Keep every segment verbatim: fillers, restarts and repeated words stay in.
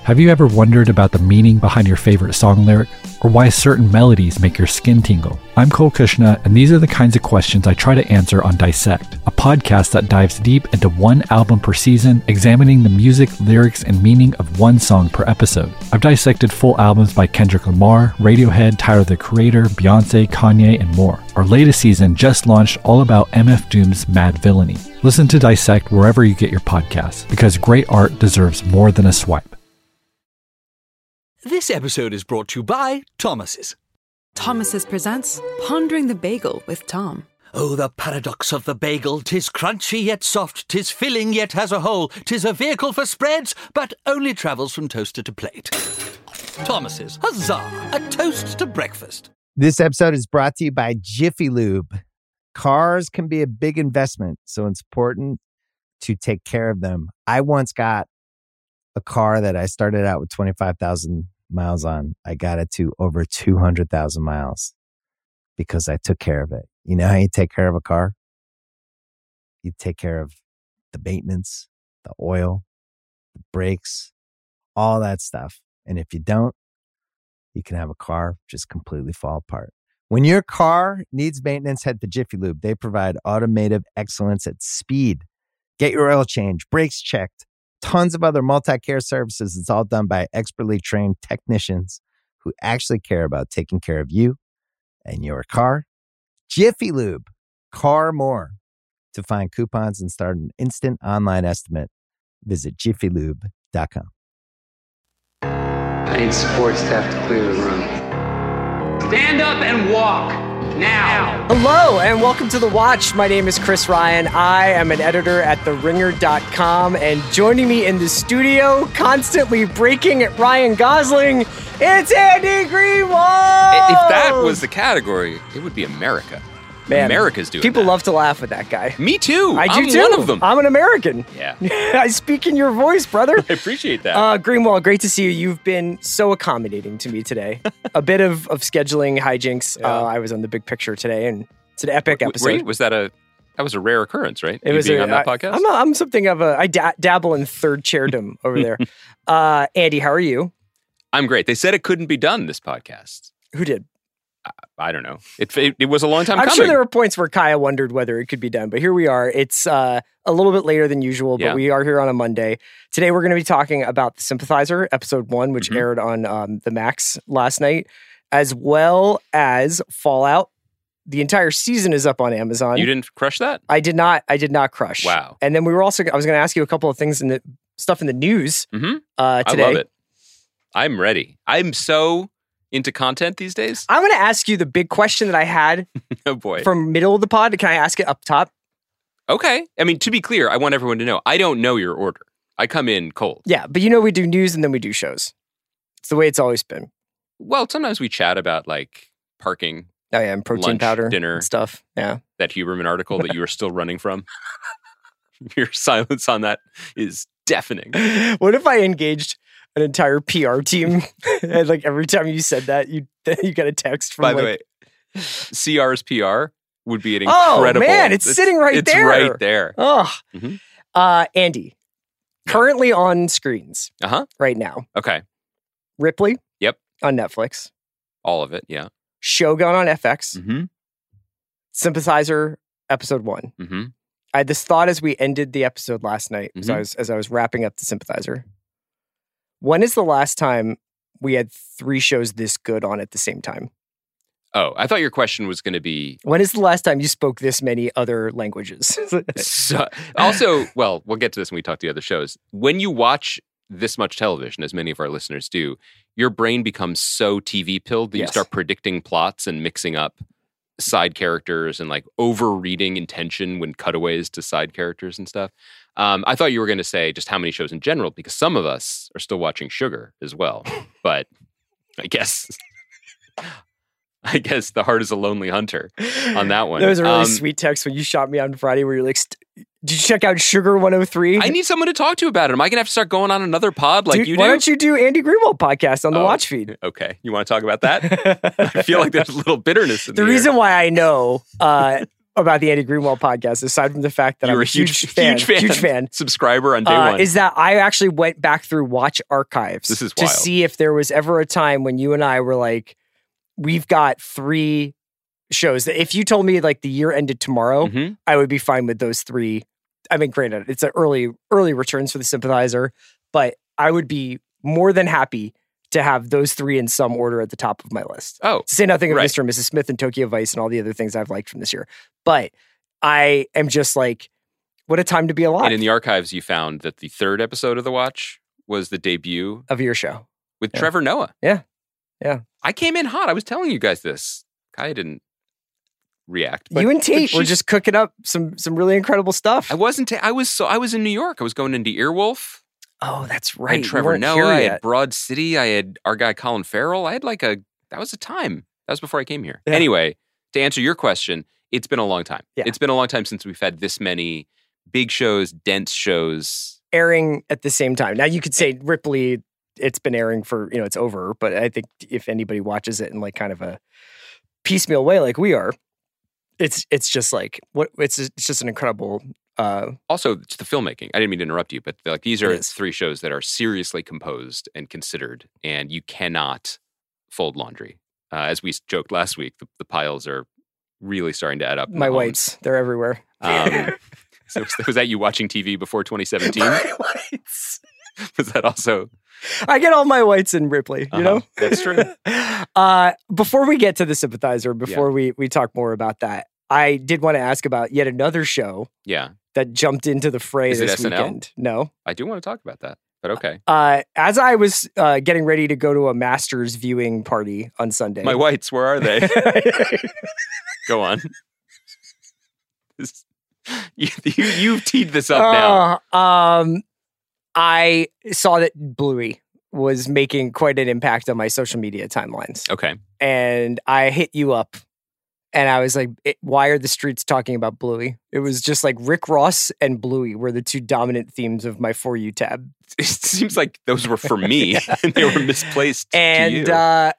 Have you ever wondered about the meaning behind your favorite song lyric, or why certain melodies make your skin tingle? I'm Cole Kushna, and these are the kinds of questions I try to answer on Dissect, a podcast that dives deep into one album per season, examining the music, lyrics, and meaning of one song per episode. I've dissected full albums by Kendrick Lamar, Radiohead, Tyler the Creator, Beyonce, Kanye, and more. Our latest season just launched, all about M F Doom's Mad Villainy. Listen to Dissect wherever you get your podcasts, because great art deserves more than a swipe. This episode is brought to you by Thomas's. Thomas's presents Pondering the Bagel with Tom. Oh, the paradox of the bagel. 'Tis crunchy yet soft, 'tis filling yet has a hole. 'Tis a vehicle for spreads, but only travels from toaster to plate. Thomas's, huzzah, a toast to breakfast. This episode is brought to you by Jiffy Lube. Cars can be a big investment, so it's important to take care of them. I once got a car that I started out with twenty-five thousand miles on. I got it to over two hundred thousand miles because I took care of it. You know how you take care of a car? You take care of the maintenance, the oil, the brakes, all that stuff. And if you don't, you can have a car just completely fall apart. When your car needs maintenance, head to Jiffy Lube. They provide automotive excellence at speed. Get your oil change, brakes checked, tons of other multi-care services. It's all done by expertly trained technicians who actually care about taking care of you and your car. Jiffy Lube, car more. To find coupons and start an instant online estimate, visit jiffy lube dot com. I need support staff to clear the room. Stand up and walk. Now. Hello and welcome to The Watch. My name is Chris Ryan. I am an editor at the ringer dot com, and joining me in the studio, constantly breaking at Ryan Gosling, it's Andy Greenwald! If that was the category, it would be America. Man, America's doing people that. love to laugh at that guy. Me too. I do I'm too. one of them. I'm an American. Yeah. I speak in your voice, brother. I appreciate that. Uh, Greenwald, great to see you. You've been so accommodating to me today. A bit of, of scheduling hijinks. Yeah. Uh, I was on the big picture today, and it's an epic W- episode. Wait, was that a that was a rare occurrence, right? It you was being a, on that I, podcast. I'm, a, I'm something of a I da- dabble in third chairdom over there. Uh, Andy, how are you? I'm great. They said it couldn't be done, this podcast. Who did? I, I don't know. It, it it was a long time I'm coming. sure there were points where Kaya wondered whether it could be done, but here we are. It's uh, a little bit later than usual, but Yeah. we are here on a Monday. Today we're going to be talking about The Sympathizer, episode one, which Mhm. aired on um, the Max last night, as well as Fallout. The entire season is up on Amazon. You didn't crush that? I did not. I did not crush. Wow. And then we were also. I was going to ask you a couple of things in the stuff in the news Mm-hmm. uh, today. I love it. I'm ready. I'm so into content these days. I'm going to ask you the big question that I had Oh boy. from middle of the pod. Can I ask it up top? Okay. I mean, to be clear, I want everyone to know I don't know your order. I come in cold. Yeah, but you know we do news and then we do shows. It's the way it's always been. Well, sometimes we chat about like parking, Oh yeah, and protein Lunch, powder, dinner. and stuff. Yeah. that Huberman article that you are still running from. Your silence on that is deafening. What if I engaged an entire P R team and like every time you said that, you you got a text from By the like, way, C R's P R would be an Oh, incredible. man, it's sitting right it's there. right there. oh, Mhm. uh, Andy, currently on screens Uh huh. right now. Okay. Ripley. Yep. On Netflix. All of it. Yeah. Shogun on F X. Mm-hmm. Sympathizer episode one. Mm-hmm. I had this thought as we ended the episode last night, as I Mhm. was as I was wrapping up the Sympathizer. When is the last time we had three shows this good on at the same time? Oh, I thought your question was going to be When is the last time you spoke this many other languages? so, also. Well, we'll get to this when we talk to the other shows. When you watch this much television, as many of our listeners do, your brain becomes so T V pilled that Yes. you start predicting plots and mixing up side characters and like overreading intention when cutaways to side characters and stuff. Um, I thought you were going to say just how many shows in general, because some of us are still watching Sugar as well. But I guess, I guess the heart is a lonely hunter on that one. There was a really Um, sweet text when you shot me on Friday where you're like, "St- did you check out Sugar one oh three? I need someone to talk to about it. Am I going to have to start going on another pod like Dude, you why do? don't you do Andy Greenwald podcast on the Oh. watch feed? Okay. You want to talk about that? I feel like there's a little bitterness in The the reason why I know uh, about the Andy Greenwald podcast, aside from the fact that You're I'm a a huge, huge, fan, huge fan, huge fan, subscriber on day uh, one. is that I actually went back through Watch Archives This is to wild. see if there was ever a time when you and I were like, we've got three shows that if you told me like the year ended tomorrow, Mhm. I would be fine with those three. I mean, granted, it's an early, early returns for the Sympathizer, but I would be more than happy to have those three in some order at the top of my list. Oh, To say nothing of right. Mister and Missus Smith and Tokyo Vice and all the other things I've liked from this year. But I am just like, what a time to be alive and in the archives, you found that the third episode of The Watch was the debut of your show. with Yeah. Trevor Noah. Yeah. Yeah. I came in hot. I was telling you guys this. Kaya didn't react. But, you and but Tate were she's- just cooking up some some really incredible stuff. I wasn't. ta- I was so. I was in New York. I was going into Earwolf. oh, that's I right. had You Trevor weren't Noah. here I yet. had Broad City. I had our guy Colin Farrell. I had like a. That was a time. That was before I came here. Yeah. Anyway, to answer your question, it's been a long time. Yeah. It's been a long time since we've had this many big shows, dense shows. airing at the same time. Now you could say Ripley, it's been airing for, you know, it's over, but I think if anybody watches it in like kind of a piecemeal way like we are, it's it's just like what it's it's just an incredible uh Also, it's the filmmaking. I didn't mean to interrupt you, but like these are It is. three shows that are seriously composed and considered, and you cannot fold laundry. Uh, as we joked last week, the, the piles are really starting to add up. in my the homes. whites. They're everywhere. Um, so was, was that you watching T V before twenty seventeen? My whites. Was that also? I get all my whites in Ripley, you Uh-huh. know? That's true. uh, before we get to the Sympathizer, before we, we talk more about that, I did want to ask about yet another show Yeah, that jumped into the fray Is it this S N L? weekend. No. I do want to talk about that, but okay. Uh, as I was uh, getting ready to go to a Masters viewing party on Sunday. My whites, where are they? Go on. This- you, you, you've teed this up now. Uh, um, I saw that Bluey was making quite an impact on my social media timelines. Okay. And I hit you up and I was like, it, why are the streets talking about Bluey? It was just like Rick Ross and Bluey were the two dominant themes of my For You tab. It seems like those were for me and they were misplaced to And you. uh,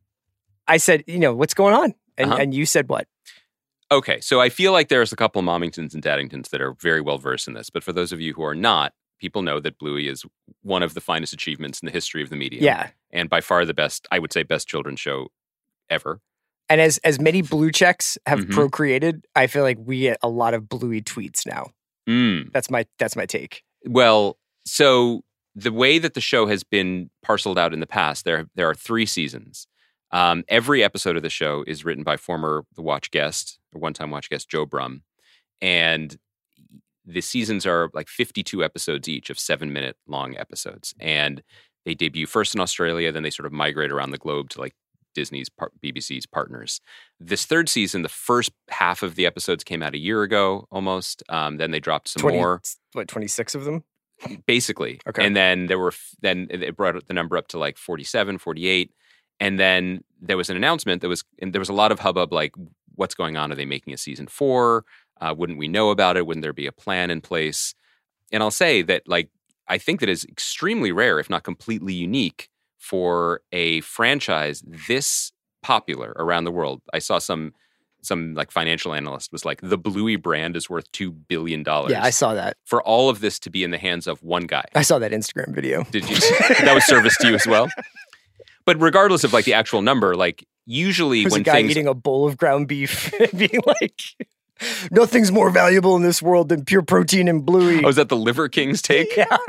I said, you know, what's going on? And, Uh-huh. and you said what? Okay, so I feel like there's a couple of Momingtons and Daddingtons that are very well versed in this, but for those of you who are not, people know that Bluey is one of the finest achievements in the history of the medium. Yeah. And by far the best, I would say, best children's show ever. And as as many blue checks have Mhm. procreated, I feel like we get a lot of Bluey tweets now. Mm. That's my that's my take. Well, so the way that the show has been parceled out in the past, there there are three seasons. Um, every episode of the show is written by former The Watch guest, or one-time Watch guest, Joe Brum. And the seasons are like fifty-two episodes each of seven-minute long episodes. And they debut first in Australia, then they sort of migrate around the globe to like Disney's, par- B B C's partners. This third season, the first half of the episodes came out a year ago almost. Um, then they dropped some twenty, more. what, twenty-six of them? Basically. Okay. And then there were, then it brought the number up to like forty-seven, forty-eight. And then there was an announcement that was, and there was a lot of hubbub like, what's going on? Are they making a season four? Uh, wouldn't we know about it? Wouldn't there be a plan in place? And I'll say that, like, I think that is extremely rare, if not completely unique, for a franchise this popular around the world. I saw some, some like financial analyst was like, the Bluey brand is worth two billion dollars. Yeah, I saw that. For all of this to be in the hands of one guy. I saw that Instagram video. Did you? That was service to you as well. But regardless of like the actual number, like usually There's when a guy things eating a bowl of ground beef and being like, nothing's more valuable in this world than pure protein and Bluey. oh, is that the Liver King's take? Yeah.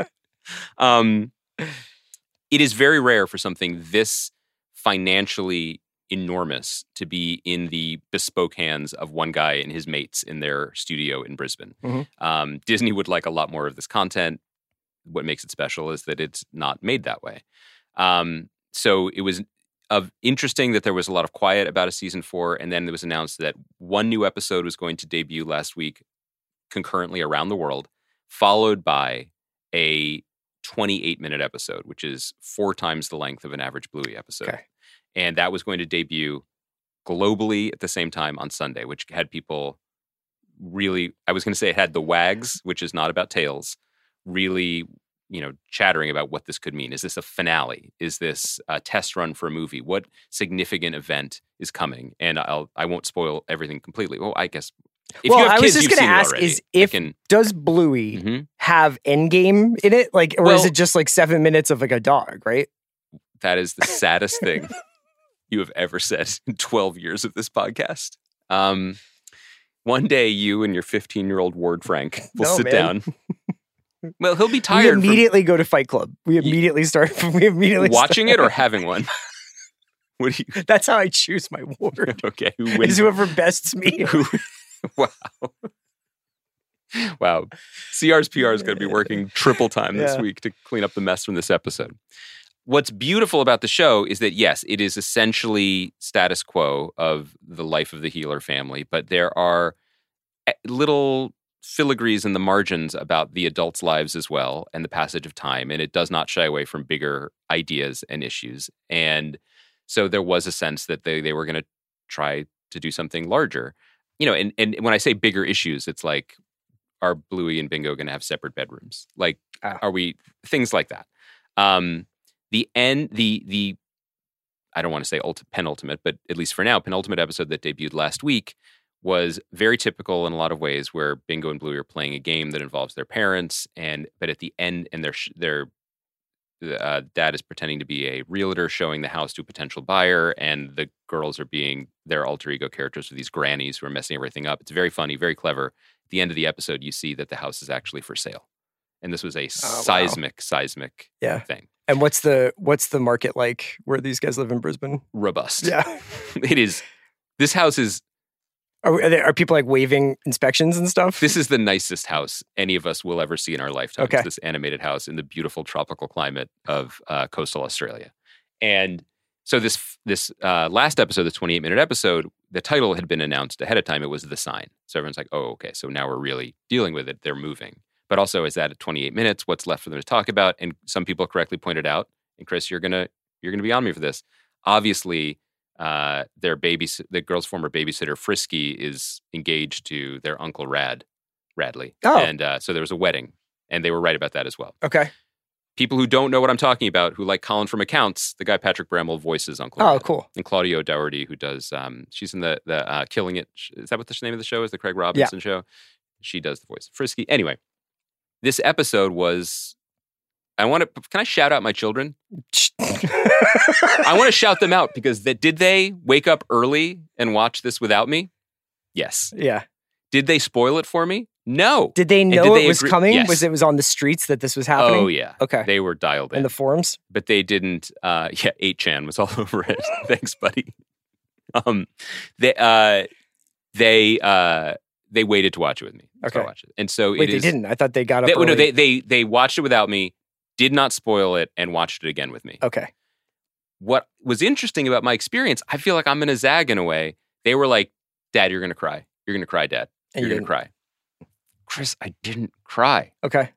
Um, it is very rare for something this financially enormous to be in the bespoke hands of one guy and his mates in their studio in Brisbane. Mhm. Um, Disney would like a lot more of this content. What makes it special is that it's not made that way. Um, so it was of interesting that there was a lot of quiet about a season four, and then it was announced that one new episode was going to debut last week concurrently around the world, followed by a twenty-eight minute episode, which is four times the length of an average Bluey episode. Okay. And that was going to debut globally at the same time on Sunday, which had people really, I was going to say it had the wags, which is not about tails, really, you know, chattering about what this could mean. Is this a finale? Is this a test run for a movie? What significant event is coming? And I'll, I won't spoil everything completely. Well, I guess If well, you have I was kids, just you've going to seen it ask: already. is if I can- does Bluey Mhm. have Endgame in it, like, or is Well- it just like seven minutes of like a dog, right? That is the saddest thing you have ever said in twelve years of this podcast. Um, one day, you and your fifteen-year-old Ward Frank will No, sit man. down. Well, he'll be We tired from immediately go to Fight Club. We immediately start. We immediately watching start- it or having one. What do you? That's how I choose my ward. Okay, who Is wins? whoever bests me. Who- wow. Wow. C R's P R is going to be working triple time this Yeah. week to clean up the mess from this episode. What's beautiful about the show is that, yes, it is essentially status quo of the life of the Healer family, but there are eh, little filigrees in the margins about the adults' lives as well and the passage of time, and it does not shy away from bigger ideas and issues. And so there was a sense that they, they were going to try to do something larger. You know, and, and when I say bigger issues, it's like, are Bluey and Bingo going to have separate bedrooms? Like, Ah. are we, things like that. Um, the end, the, the, I don't want to say ulti- penultimate, but at least for now, penultimate episode that debuted last week was very typical in a lot of ways, where Bingo and Bluey are playing a game that involves their parents, and but at the end, and their sh- their uh, dad is pretending to be a realtor showing the house to a potential buyer, and the girls are being their alter ego characters for these grannies who are messing everything up. It's very funny, very clever. At the end of the episode, you see that the house is actually for sale, and this was a wow. seismic, seismic Yeah. thing. And what's the what's the market like where these guys live in Brisbane? Robust. Yeah. It is. This house is. Are, are, there, are people like waiving inspections and stuff? This is the nicest house any of us will ever see in our lifetimes. Okay. This animated house in the beautiful tropical climate of uh, coastal Australia. And so this this uh, last episode, this twenty-eight minute episode, the title had been announced ahead of time. It was The Sign. So everyone's like, oh, okay, so now we're really dealing with it. They're moving. But also, is that at twenty-eight minutes? What's left for them to talk about? And some people correctly pointed out, and Chris, you're gonna you're gonna be on me for this. Obviously, uh, their baby, the girl's former babysitter Frisky, is engaged to their uncle Rad, Radley. Oh. And uh, so there was a wedding, and they were right about that as well. Okay. People who don't know what I'm talking about, who like Colin from Accounts, the guy Patrick Bramwell voices Uncle Oh, Rad. cool. And Claudia O'Doherty, who does, um, she's in the the uh, Killing It. Is that what the name of the show is? The Craig Robinson show? She does the voice of Frisky. Anyway, this episode was, I want to, can I shout out my children? I want to shout them out because they, did they wake up early and watch this without me? Yes. Yeah. Did they spoil it for me? No. Did they And know did it they was agree- coming? Yes. Was it was on the streets that this was happening? Oh, yeah. Okay. They were dialed in. In the forums? but they didn't, uh, yeah, eight chan was all over it. Thanks, buddy. Um, they, uh, they, uh, they waited to watch it with me. Okay. To watch it. And so Wait, it they is, didn't. I thought they got up They, well, no, early. they, they, they watched it without me, did not spoil it, and watched it again with me. Okay. What was interesting about my experience, I feel like I'm going to zag in a way. They were like, Dad, you're going to cry. You're going to cry, Dad. And You're you going to cry. Chris, I didn't cry. Okay.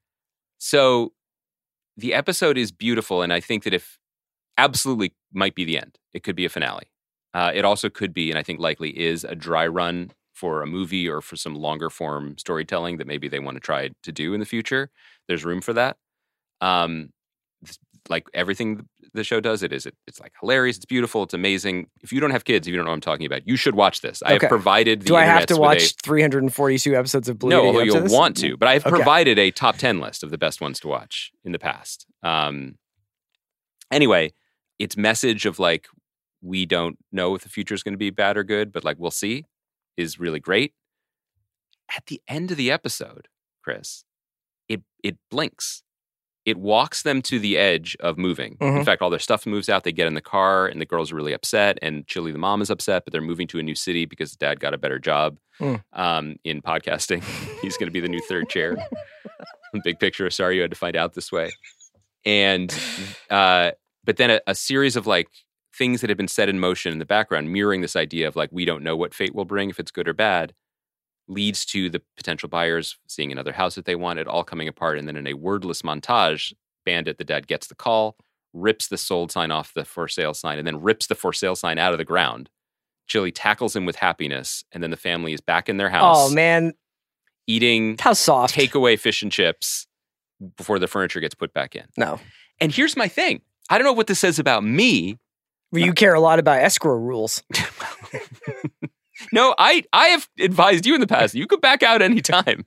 So the episode is beautiful, and I think that if absolutely might be the end, it could be a finale. Uh, it also could be, and I think likely is, a dry run for a movie or for some longer form storytelling that maybe they want to try to do in the future. There's room for that. Um, like everything the show does, it is it, it's like hilarious. It's beautiful. It's amazing. If you don't have kids, if you don't know what I'm talking about, you should watch this. I Okay. have provided the Do I have to internets with watch a- three hundred forty-two episodes of Bluey? no, to although get up to you'll this? want to. But I've Okay. provided a top ten list of the best ones to watch in the past. Um, anyway, its message of like, we don't know if the future is going to be bad or good, but like, we'll see, is really great. At the end of the episode, Chris, it it blinks. It walks them to the edge of moving. In Mhm. fact, all their stuff moves out. They get in the car, and the girls are really upset. And Chili, the mom, is upset, but they're moving to a new city because dad got a better job Mm. um, in podcasting. He's going to be the new third chair. Big picture. Sorry you had to find out this way. And uh, but then a, a series of like things that had been set in motion in the background, mirroring this idea of like we don't know what fate will bring, if it's good or bad, leads to the potential buyers seeing another house that they want, it all coming apart. And then in a wordless montage, Bandit, the dad, gets the call, rips the sold sign off the for sale sign, and then rips the for sale sign out of the ground. Chili tackles him with happiness, and then the family is back in their house. Oh, man. Eating How soft. takeaway fish and chips before the furniture gets put back in. No. And here's my thing. I don't know what this says about me. Well, you care a lot about escrow rules. No, I, I have advised you in the past. You could back out anytime.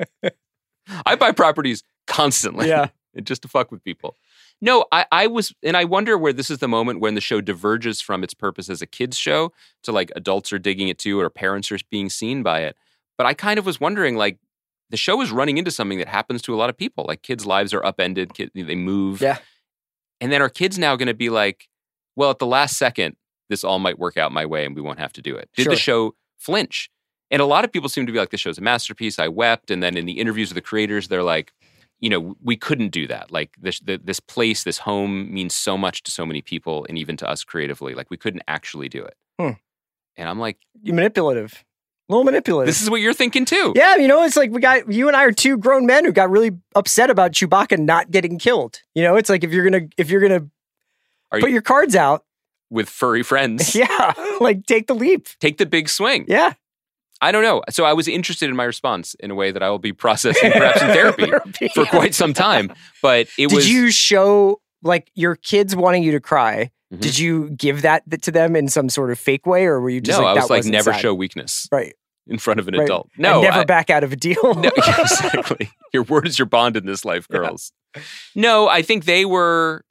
I buy properties constantly. Yeah. Just to fuck with people. No, I, I was, and I wonder where this is the moment when the show diverges from its purpose as a kid's show to like adults are digging it too, or parents are being seen by it. But I kind of was wondering, like, the show is running into something that happens to a lot of people. Like, kids' lives are upended, kid, they move. Yeah. And then are kids now going to be like, well, at the last second, this all might work out my way and we won't have to do it. Did Sure. the show flinch? And a lot of people seem to be like, the show's a masterpiece. I wept. And then in the interviews with the creators, they're like, you know, we couldn't do that. Like this, the, this place, this home means so much to so many people and even to us creatively. Like we couldn't actually do it. Hmm. And I'm like, You manipulative. A little manipulative. this is what you're thinking too. Yeah, you know, it's like we got, you and I are two grown men who got really upset about Chewbacca not getting killed. You know, it's like if you're going to, if you're going to Are put you, your cards out, with furry friends, yeah, like take the leap. take the big swing. Yeah. I don't know. So I was interested in my response in a way that I will be processing perhaps in therapy, Therapy, for yeah. quite some time. But it Did was. you show like your kids wanting you to cry? Mhm. Did you give that to them in some sort of fake way, or were you just no, like, I was that like, wasn't never sad? show weakness Right. in front of an Right. adult. And No, never I- back out of a deal. No, exactly. Your word is your bond in this life, Yeah. girls. No, I think they were.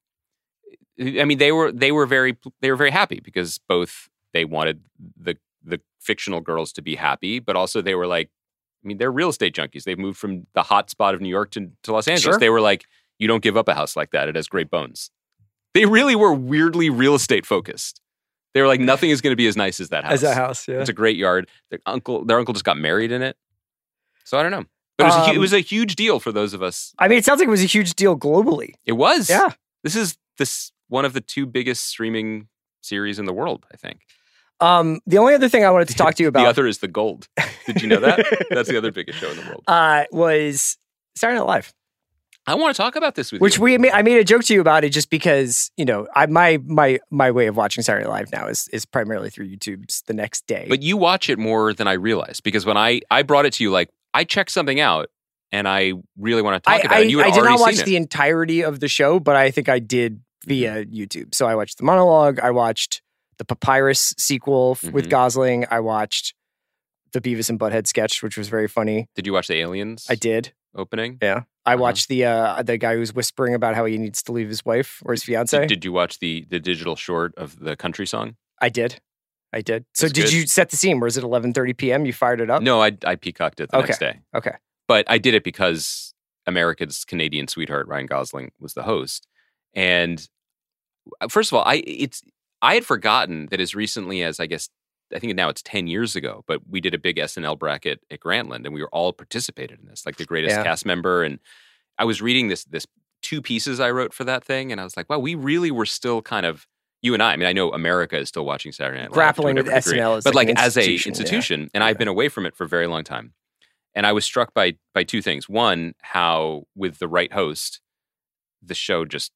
I mean, they were they were very they were very happy because both they wanted the the fictional girls to be happy, but also they were like, I mean, they're real estate junkies. They've moved from the hot spot of New York to, to Los Angeles. Sure. They were like, you don't give up a house like that. It has great bones. They really were weirdly real estate focused. They were like, nothing is going to be as nice as that house. As a house, yeah. It's a great yard. Their uncle, their uncle just got married in it. So I don't know. But it was, a, hu- Um, it was a huge deal for those of us. I mean, it sounds like it was a huge deal globally. It was. Yeah. This is this one of the two biggest streaming series in the world, I think. Um, the only other thing I wanted to talk to you The about other is The Gold. Did you know that? That's the other biggest show in the world. uh, was Saturday Night Live, I want to talk about this with which you. we made, I made a joke to you about it just because, you know, I, my my my way of watching Saturday Night Live now is is primarily through YouTube's The Next Day. But you watch it more than I realized because when I, I brought it to you, like, I checked something out and I really want to talk I, about it. I, And you had I did already not watch seen the it. entirety of the show, but I think I did via YouTube. So I watched the monologue. I watched the Papyrus sequel f- with Mhm. Gosling. I watched the Beavis and Butthead sketch, which was very funny. Did you watch the Aliens I did. opening? Yeah. I Uh-huh. watched the uh, the guy who's whispering about how he needs to leave his wife or his fiance. Did, did you watch the the digital short of the country song? I did. I did. So That's did good. you set the scene? Was it eleven thirty p.m.? You fired it up? No, I, I peacocked it the Okay. next day. Okay. But I did it because America's Canadian sweetheart Ryan Gosling was the host. And first of all, I it's I had forgotten that as recently as I guess I think now it's ten years ago, but we did a big S N L bracket at Grantland and we were all participated in this, like the greatest Yeah. cast member. And I was reading this this two pieces I wrote for that thing, and I was like, wow, we really were still kind of you and I. I mean, I know America is still watching Saturday Night Live to Grappling with whatever degree, S N L as but like like, an as a institution, yeah. institution, and I've Yeah. been away from it for a very long time. And I was struck by by two things. One, how with the right host, the show just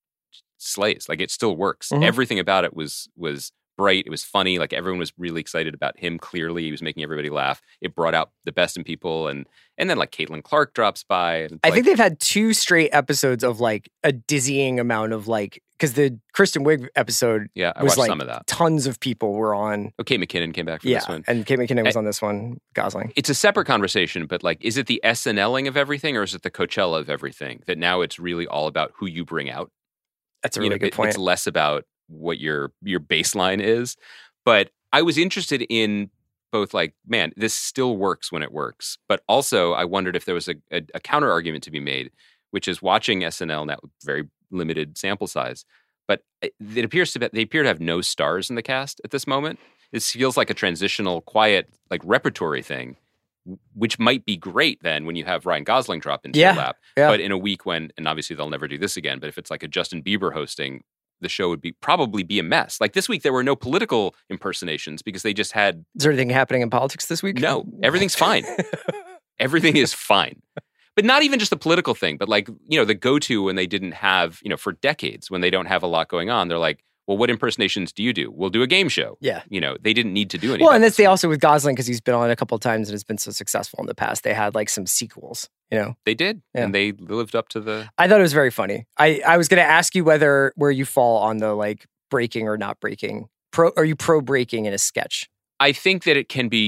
slays. Like it still works. Mhm. Everything about it was was bright. It was funny. Like everyone was really excited about him. Clearly, he was making everybody laugh. It brought out the best in people. And and then like Caitlin Clark drops by. And it's I like, think they've had two straight episodes of like a dizzying amount of like, because the Kristen Wiig episode yeah, I was watched like some of that. tons of people were on. Oh, Kate McKinnon came back for Yeah. this one. And Kate McKinnon was I- on this one, Gosling. It's a separate conversation, but like, is it the SNLing of everything, or is it the Coachella of everything? That now it's really all about who you bring out. That's a You really know, good it- point. It's less about what your your baseline is. But I was interested in both like, man, this still works when it works. But also I wondered if there was a, a, a counter argument to be made, which is watching S N L now, very limited sample size. But it it appears to be, they appear to have no stars in the cast at this moment. This feels like a transitional, quiet, like repertory thing, which might be great then when you have Ryan Gosling drop into Yeah, your lap. yeah. But in a week when, and obviously they'll never do this again, but if it's like a Justin Bieber hosting, the show would be probably be a mess. Like this week, there were no political impersonations because they just had Is there anything happening in politics this week? no, everything's fine. Everything is fine. But not even just the political thing, but like, you know, the go-to when they didn't have, you know, for decades, when they don't have a lot going on, they're like, well, what impersonations do you do? We'll do a game show. Yeah. You know, they didn't need to do anything. Well, and that's they also with Gosling because he's been on a couple of times and has been so successful in the past. They had like some sequels, you know. They did. Yeah. And they lived up to the... I thought it was very funny. I, I was going to ask you whether where you fall on the like breaking or not breaking. Pro, are you pro breaking in a sketch? I think that it can be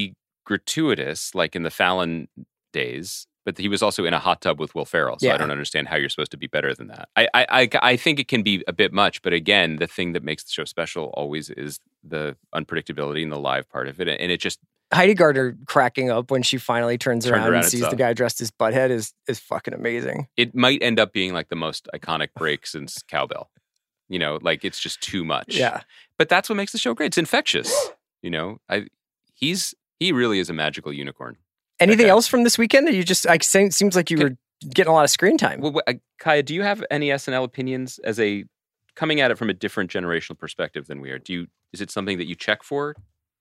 gratuitous, like in the Fallon days, but he was also in a hot tub with Will Ferrell. So Yeah. I don't understand how you're supposed to be better than that. I, I, I, I think it can be a bit much, but again, the thing that makes the show special always is the unpredictability and the live part of it. And it just, Heidi Gardner cracking up when she finally turns Turned around, around and and sees saw. the guy dressed as Butthead is is fucking amazing. it might end up being like the most iconic break since Cowbell. You know, like it's just too much. Yeah. But that's what makes the show great. It's infectious. You know, I he's he really is a magical unicorn. Anything Okay. else from this weekend that you just like? Seems seems like you Okay. were getting a lot of screen time. Well, uh, Kaya, do you have any S N L opinions as a coming at it from a different generational perspective than we are? Do you is it something that you check for?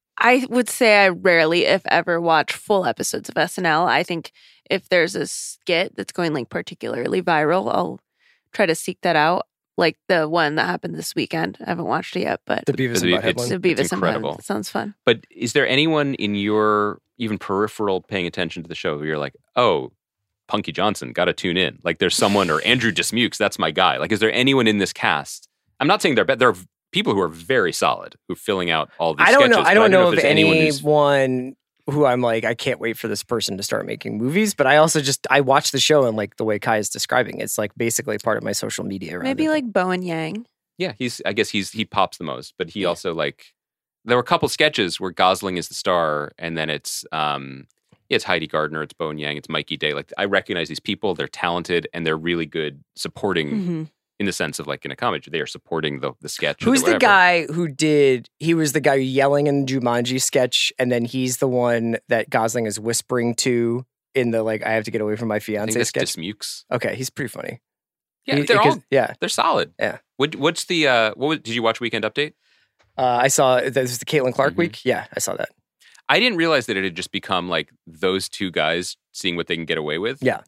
I would say I rarely, if ever, watch full episodes of S N L. I think if there's a skit that's going like particularly viral, I'll try to seek that out. Like the one that happened this weekend. I haven't watched it yet, but The Beavis the- and Butthead it's- one. the Beavis and incredible. Butthead. That sounds fun. But is there anyone in your even peripheral paying attention to the show where you're like, oh, Punky Johnson, got to tune in? Like there's someone, or Andrew Dismukes, that's my guy. Like, is there anyone in this cast? I'm not saying they're bad. There are people who are very solid who are filling out all these I don't sketches. know. but I don't know if of there's anyone who's anyone who I'm like, I can't wait for this person to start making movies. But I also just I watch the show and like the way Kai is describing it, it's like basically part of my social media. Around Maybe it. like Bowen Yang. Yeah, he's. I guess he's he pops the most, but he also like there were a couple sketches where Gosling is the star, and then it's um it's Heidi Gardner, it's Bowen Yang, it's Mikey Day. Like I recognize these people; they're talented and they're really good supporting Mm-hmm. in the sense of like in a comedy, they are supporting the the sketch. or Who's the whatever. guy who did? He was the guy yelling in the Jumanji sketch, and then he's the one that Gosling is whispering to in the like, I have to get away from my I think fiance that's sketch. Dismukes. Okay, he's pretty funny. Yeah, He- they're because- all yeah. they're solid. Yeah. What what's the uh what was, did you watch Weekend Update? Uh, I saw this was the Caitlin Clark Mhm. week. Yeah, I saw that. I didn't realize that it had just become like those two guys seeing what they can get away with. Yeah.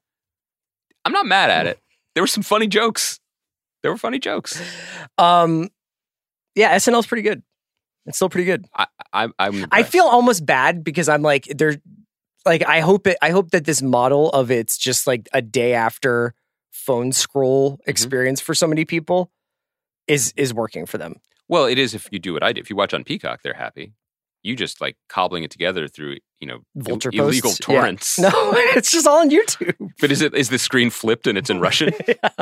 I'm not mad at it. There were some funny jokes. There were funny jokes. Um, yeah, S N L's pretty good. It's still pretty good. I, I, I'm. I impressed. feel almost bad because I'm like, they're like, I hope it. I hope that this model of it's just like a day after phone scroll Mm-hmm. experience for so many people is is working for them. Well, it is if you do what I did. If you watch on Peacock, they're happy. You just like cobbling it together through, you know, Vulture Ill- illegal posts? Yeah. torrents. No, it's just all on YouTube. But is it is the screen flipped and it's in Russian?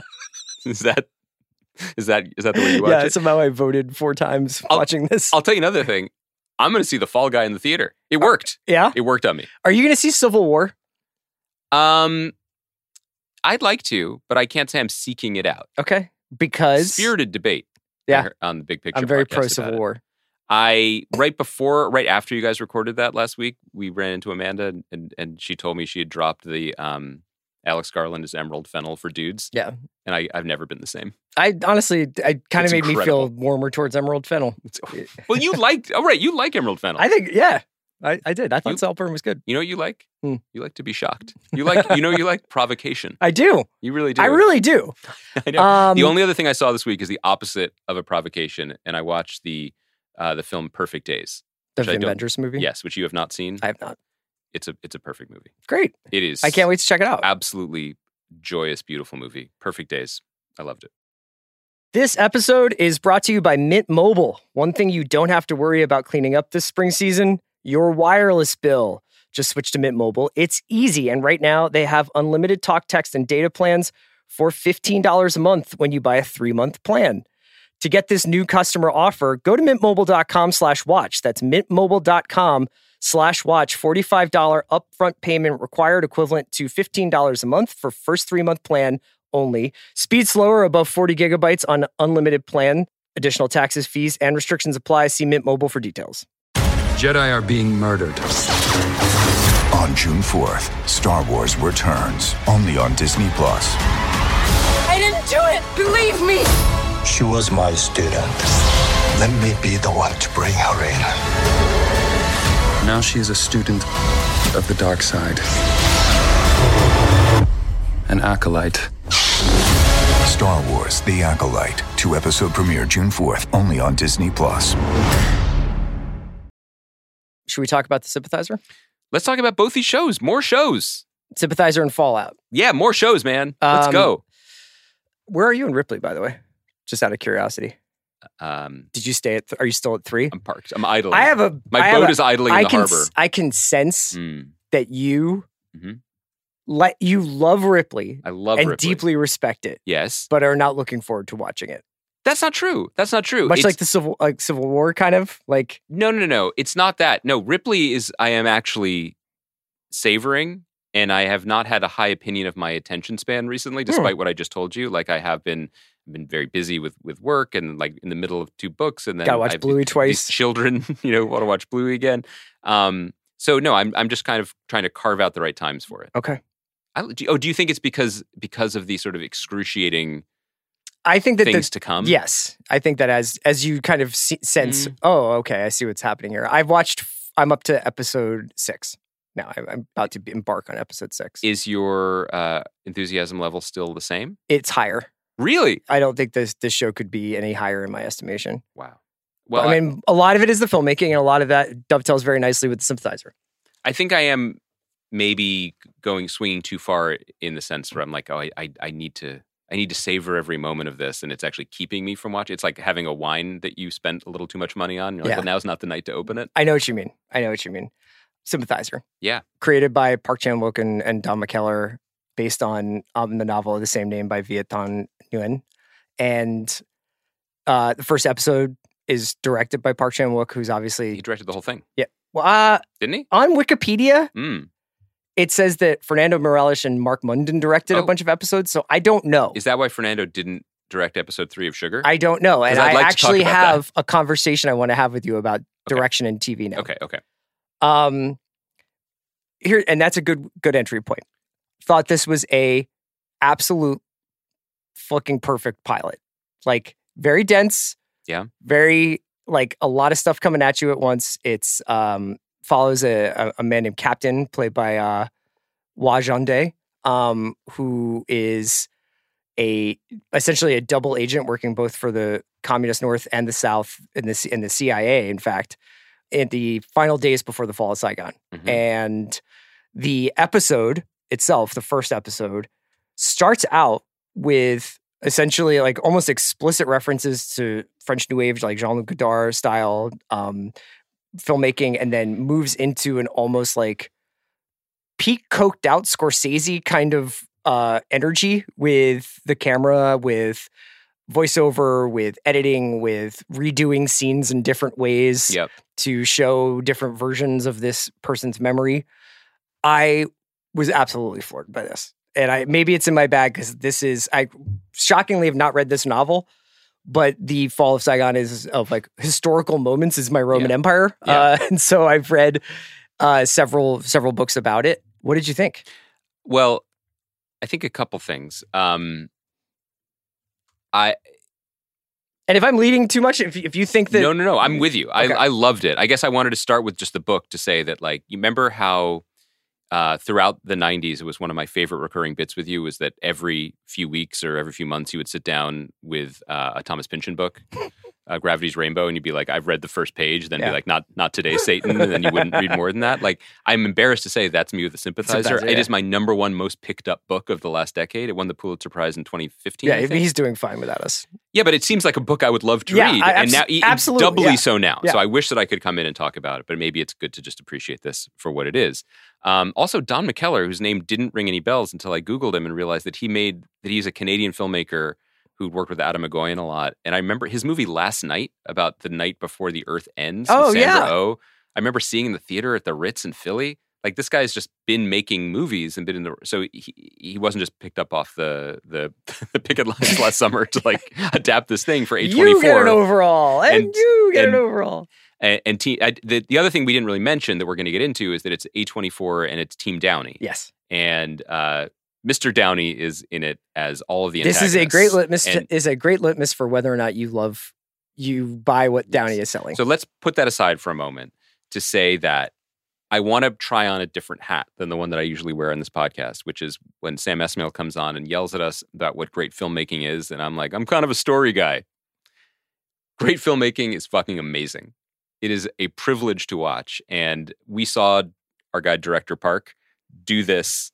Is that is that is that the way you watch Yeah, it? somehow I voted four times I'll- watching this. I'll tell you another thing. I'm going to see The Fall Guy in the theater. It worked. yeah, It worked on me. are you going to see Civil War? Um, I'd like to, but I can't say I'm seeking it out. Okay, because Spirited debate. Yeah. I heard on the Big Picture. I'm very podcast pro about Civil it. War. I right before, right after you guys recorded that last week, we ran into Amanda and, and, and she told me she had dropped the um, Alex Garland as Emerald Fennel for dudes. Yeah. And I, I've never been the same. I honestly, I kind It's of made me incredible. feel warmer towards Emerald Fennel. Well, you liked, oh, right, you like Emerald Fennel. I think, yeah, I, I did. I thought You- Saltburn was good. you know what you like? Hmm. You like to be shocked. You like, you know, you like provocation. I do. You really do. I really do. I know. Um, the only other thing I saw this week is the opposite of a provocation, and I watched the uh, the film Perfect Days. The which I Vin don't- Vendors movie. Yes, which you have not seen. I have not. It's a it's a perfect movie. Great. It is. I can't wait to check it out. Absolutely joyous, beautiful movie. Perfect Days. I loved it. This episode is brought to you by Mint Mobile. One thing you don't have to worry about cleaning up this spring season, your wireless bill. Just switch to Mint Mobile. It's easy, and right now they have unlimited talk, text, and data plans for fifteen dollars a month when you buy a three-month plan. To get this new customer offer, go to mintmobile.com slash watch. That's mintmobile.com slash watch. forty-five dollars upfront payment required, equivalent to fifteen dollars a month for first three-month plan only. Speed slower above forty gigabytes on unlimited plan. Additional taxes, fees, and restrictions apply. See Mint Mobile for details. Jedi are being murdered. On June fourth, Star Wars returns, only on Disney Plus. I didn't do it! Believe me! She was my student. Let me be the one to bring her in. Now she is a student of the dark side. An acolyte. Star Wars The Acolyte, two-episode premiere June fourth, only on Disney Plus. Should we talk about The Sympathizer? Let's talk about both these shows. More shows. Sympathizer and Fallout. Yeah, more shows, man. Let's Um, go. Where are you and Ripley, by the way? Just out of curiosity. Um, Did you stay at? Th- are you still at three? I'm parked. I'm idling. I have a. My I boat have a, is idling in I the can, harbor. s- I can sense Mm. that you Mhm. let you love Ripley I love and Ripley. deeply respect it, Yes. but are not looking forward to watching it. That's not true. That's not true. Much It's- like the civil, like Civil War, kind of like. No, no, no. It's not that. No, Ripley is, I am actually savoring, and I have not had a high opinion of my attention span recently, despite what I just told you. Like, I have been been very busy with with work and like in the middle of two books, and then Gotta watch I've- Bluey these twice. children, you know, want to watch Bluey again. Um, so no, I'm I'm just kind of trying to carve out the right times for it. Okay. I, do, oh, do you think it's because because of the sort of excruciating I think that things the, to come? Yes, I think that as as you kind of see, sense, Mm. oh, okay, I see what's happening here. I've watched. I'm up to episode six now. I'm, I'm about to be, embark on episode six. Is your uh, enthusiasm level still the same? It's higher. Really? I don't think this this show could be any higher in my estimation. Wow. Well, Well, I mean, a lot of it is the filmmaking, and a lot of that dovetails very nicely with the Sympathizer. I think I am maybe going swinging too far in the sense where I'm like, oh, I, I, I need to, I need to savor every moment of this, and it's actually keeping me from watching. It's like having a wine that you spent a little too much money on. You're like, Yeah. well, now's not the night to open it. I know what you mean. I know what you mean. Sympathizer, Yeah, created by Park Chan-wook and, and Don McKellar, based on um, the novel of the same name by Viet Thanh Nguyen. And uh, the first episode is directed by Park Chan-wook, who's obviously he directed the whole thing, yeah. Well, uh, didn't he? on Wikipedia, Mm. it says that Fernando Morales and Mark Munden directed a Oh. bunch of episodes. So I don't know. Is that why Fernando didn't direct episode three of Sugar? I don't know. And 'Cause I'd I like to talk actually about that. have a conversation I want to have with you about Okay. direction in T V now. Okay, okay. Um, here, and that's a good good entry point. Thought this was a absolute fucking perfect pilot. Like very dense. Yeah. Very like a lot of stuff coming at you at once. It's um follows a a, a man named Captain, played by uh Hwa Jeondae, um, who is a essentially a double agent working both for the Communist North and the South in the C- in the C I A. In fact, in the final days before the fall of Saigon, Mhm. and the episode itself, the first episode, starts out with essentially like almost explicit references to French New Wave, like Jean-Luc Godard style um, filmmaking, and then moves into an almost like peak coked out Scorsese kind of uh, energy with the camera, with voiceover, with editing, with redoing scenes in different ways Yep. to show different versions of this person's memory. I was absolutely floored by this. And I maybe it's in my bag because this is I shockingly have not read this novel, but the Fall of Saigon is of like historical moments is my Roman Yeah. Empire. Yeah. Uh, and so I've read uh, several several books about it. What did you think? Well, I think a couple things. Um, I And if I'm leading too much, if if you think that no, no, no. I'm with you. I, Okay. I loved it. I guess I wanted to start with just the book to say that, like, you remember how uh, throughout the nineties, it was one of my favorite recurring bits with you was that every few weeks or every few months, you would sit down with uh, a Thomas Pynchon book, uh, Gravity's Rainbow, and you'd be like, I've read the first page, then Yeah. be like, not not today, Satan, and then you wouldn't read more than that. Like, I'm embarrassed to say that's me with the Sympathizer. Sympathizer, It yeah. is my number one most picked up book of the last decade. It won the Pulitzer Prize in twenty fifteen. yeah, I think. he's doing fine without us. Yeah, but it seems like a book I would love to Yeah, read, I- and abs- now e- absolutely, doubly yeah. so now. Yeah. So I wish that I could come in and talk about it, but maybe it's good to just appreciate this for what it is. Um, also, Don McKellar, whose name didn't ring any bells until I Googled him and realized that he made that he's a Canadian filmmaker who worked with Adam McGoyan a lot. And I remember his movie Last Night, about the night before the Earth ends. with Oh, Sandra yeah. Oh. I remember seeing in the theater at the Ritz in Philly. Like, this guy's just been making movies and been in the so he he wasn't just picked up off the the, the picket lines last summer to like adapt this thing for A twenty-four. You get an overall, and, And- you get and- an overall. And, and te- I, the the other thing we didn't really mention that we're going to get into is that it's A twenty-four and it's Team Downey. Yes, And uh, Mister Downey is in it as all of the this is a great antagonists. litmus And is a great litmus for whether or not you love you buy what Downey is selling. so let's put that aside for a moment to say that I want to try on a different hat than the one that I usually wear on this podcast, which is when Sam Esmail comes on and yells at us about what great filmmaking is. And I'm like, I'm kind of a story guy. Great filmmaking is fucking amazing. It is a privilege to watch. And we saw our guy, Director Park, do this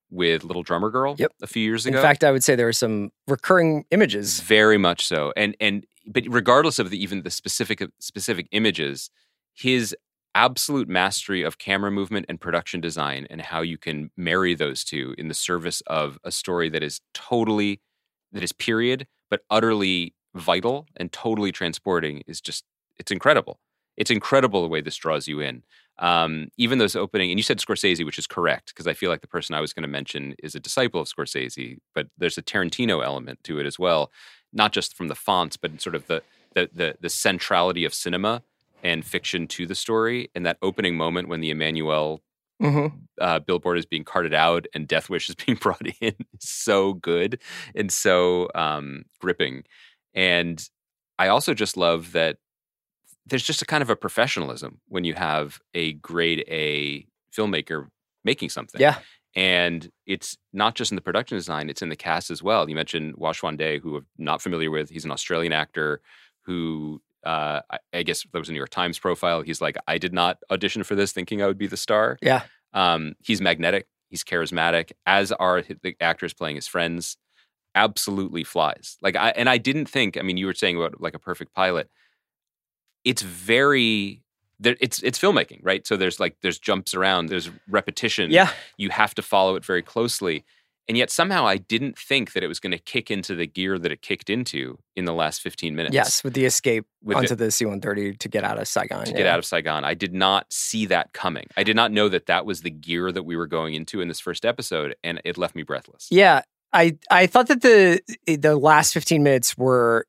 with Little Drummer Girl Yep. a few years In ago. fact, I would say there are some recurring images. Very much so. And and but regardless of the, even the specific specific images, his absolute mastery of camera movement and production design and how you can marry those two in the service of a story that is totally that is period but utterly vital and totally transporting is just it's incredible. It's incredible the way this draws you in. Um, even those opening, and you said Scorsese, which is correct, because I feel like the person I was going to mention is a disciple of Scorsese, but there's a Tarantino element to it as well, not just from the fonts, but sort of the the the, the centrality of cinema and fiction to the story. And that opening moment when the Emmanuel Mm-hmm. uh, billboard is being carted out and Death Wish is being brought in is so good and so um, gripping. And I also just love that there's just a kind of a professionalism when you have a grade A filmmaker making something. Yeah. And it's not just in the production design, it's in the cast as well. You mentioned Washwan Day, who I'm not familiar with. He's an Australian actor who uh, I, I guess there was a New York Times profile. He's like, I did not audition for this thinking I would be the star. Yeah. Um, he's magnetic. He's charismatic, as are the actors playing his friends. Absolutely flies. Like I, and I didn't think, I mean, you were saying about like a perfect pilot. It's very, there, it's it's filmmaking, right? So there's like, there's jumps around, there's repetition. Yeah. You have to follow it very closely. And yet somehow I didn't think that it was going to kick into the gear that it kicked into in the last fifteen minutes. Yes, with the escape With onto the- the C one thirty to get out of Saigon. to yeah. get out of Saigon. I did not see that coming. I did not know that that was the gear that we were going into in this first episode, and it left me breathless. Yeah, I I thought that the the last fifteen minutes were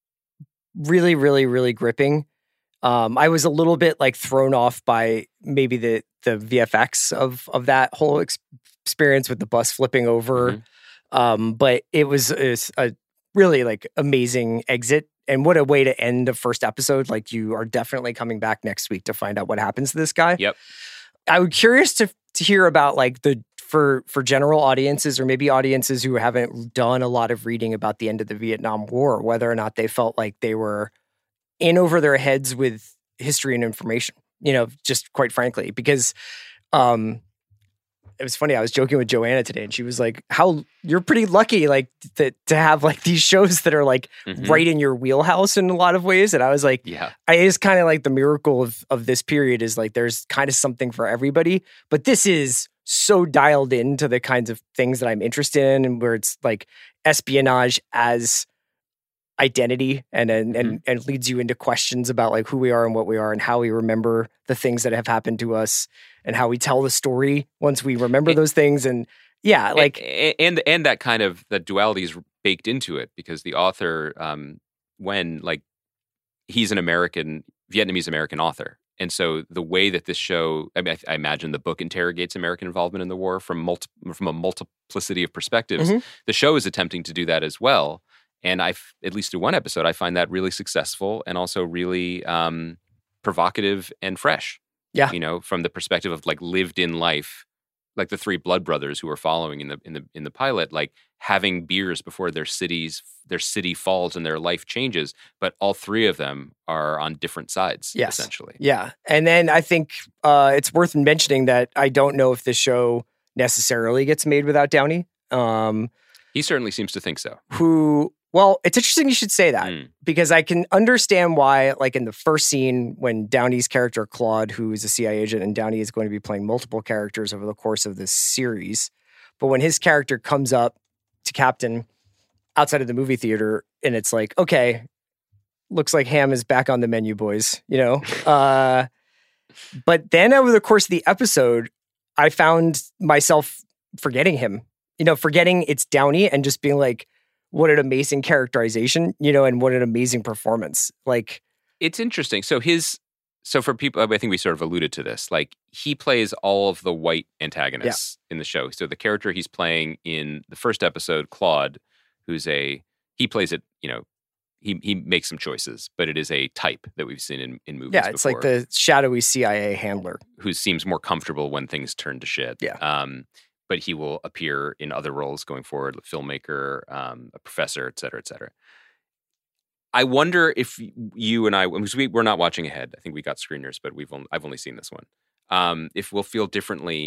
really, really, really gripping. Um, I was a little bit like thrown off by maybe the the V F X of of that whole ex- experience with the bus flipping over. Mhm. Um, but it was, it was a really like amazing exit. And what a way to end the first episode. Like you are definitely coming back next week to find out what happens to this guy. Yep. I would curious to to hear about like the for for general audiences or maybe audiences who haven't done a lot of reading about the end of the Vietnam War, whether or not they felt like they were in over their heads with history and information, you know, just quite frankly, because um it was funny. I was joking with Joanna today, and she was like, "How you're pretty lucky, like to to have like these shows that are like Mhm. right in your wheelhouse in a lot of ways." And I was like, Yeah. I is kind of like the miracle of of this period is like there's kind of something for everybody, but this is so dialed into the kinds of things that I'm interested in, and where it's like espionage as identity and and and, and leads you into questions about like who we are and what we are and how we remember the things that have happened to us and how we tell the story once we remember those things. And yeah, like and and, and that kind of the duality is baked into it because the author, um, when like he's an American Vietnamese American author, and so the way that this show, I mean, I, I imagine the book interrogates American involvement in the war from multi, from a multiplicity of perspectives. Mhm. The show is attempting to do that as well. And I, at least through one episode, I find that really successful and also really um, provocative and fresh. Yeah. You know, from the perspective of like lived in life, like the three blood brothers who are following in the in the in the pilot, like having beers before their cities their city falls and their life changes, but all three of them are on different sides, yes. essentially. Yeah. And then I think uh, it's worth mentioning that I don't know if this show necessarily gets made without Downey. Um, He certainly seems to think so. who, well, it's interesting you should say that Mm. because I can understand why, like in the first scene when Downey's character, Claude, who is a C I A agent, and Downey is going to be playing multiple characters over the course of this series. But when his character comes up to Captain outside of the movie theater and it's like, okay, looks like ham is back on the menu, boys, you know? uh, but then over the course of the episode, I found myself forgetting him, you know, forgetting it's Downey and just being like, what an amazing characterization, you know, and what an amazing performance. Like, It's interesting. So his, so for people, I think we sort of alluded to this. Like he plays all of the white antagonists in the show. So the character he's playing in the first episode, Claude, who's a, he plays it, you know, he he makes some choices, but it is a type that we've seen in, in movies yeah, it's before, like the shadowy C I A handler. who seems more comfortable when things turn to shit. Yeah. Um, but he will appear in other roles going forward, a filmmaker, um, a professor, et cetera, et cetera. I wonder if you and I, because we, we're not watching ahead. I think we got screeners, but we've only, I've only seen this one. Um, if we'll feel differently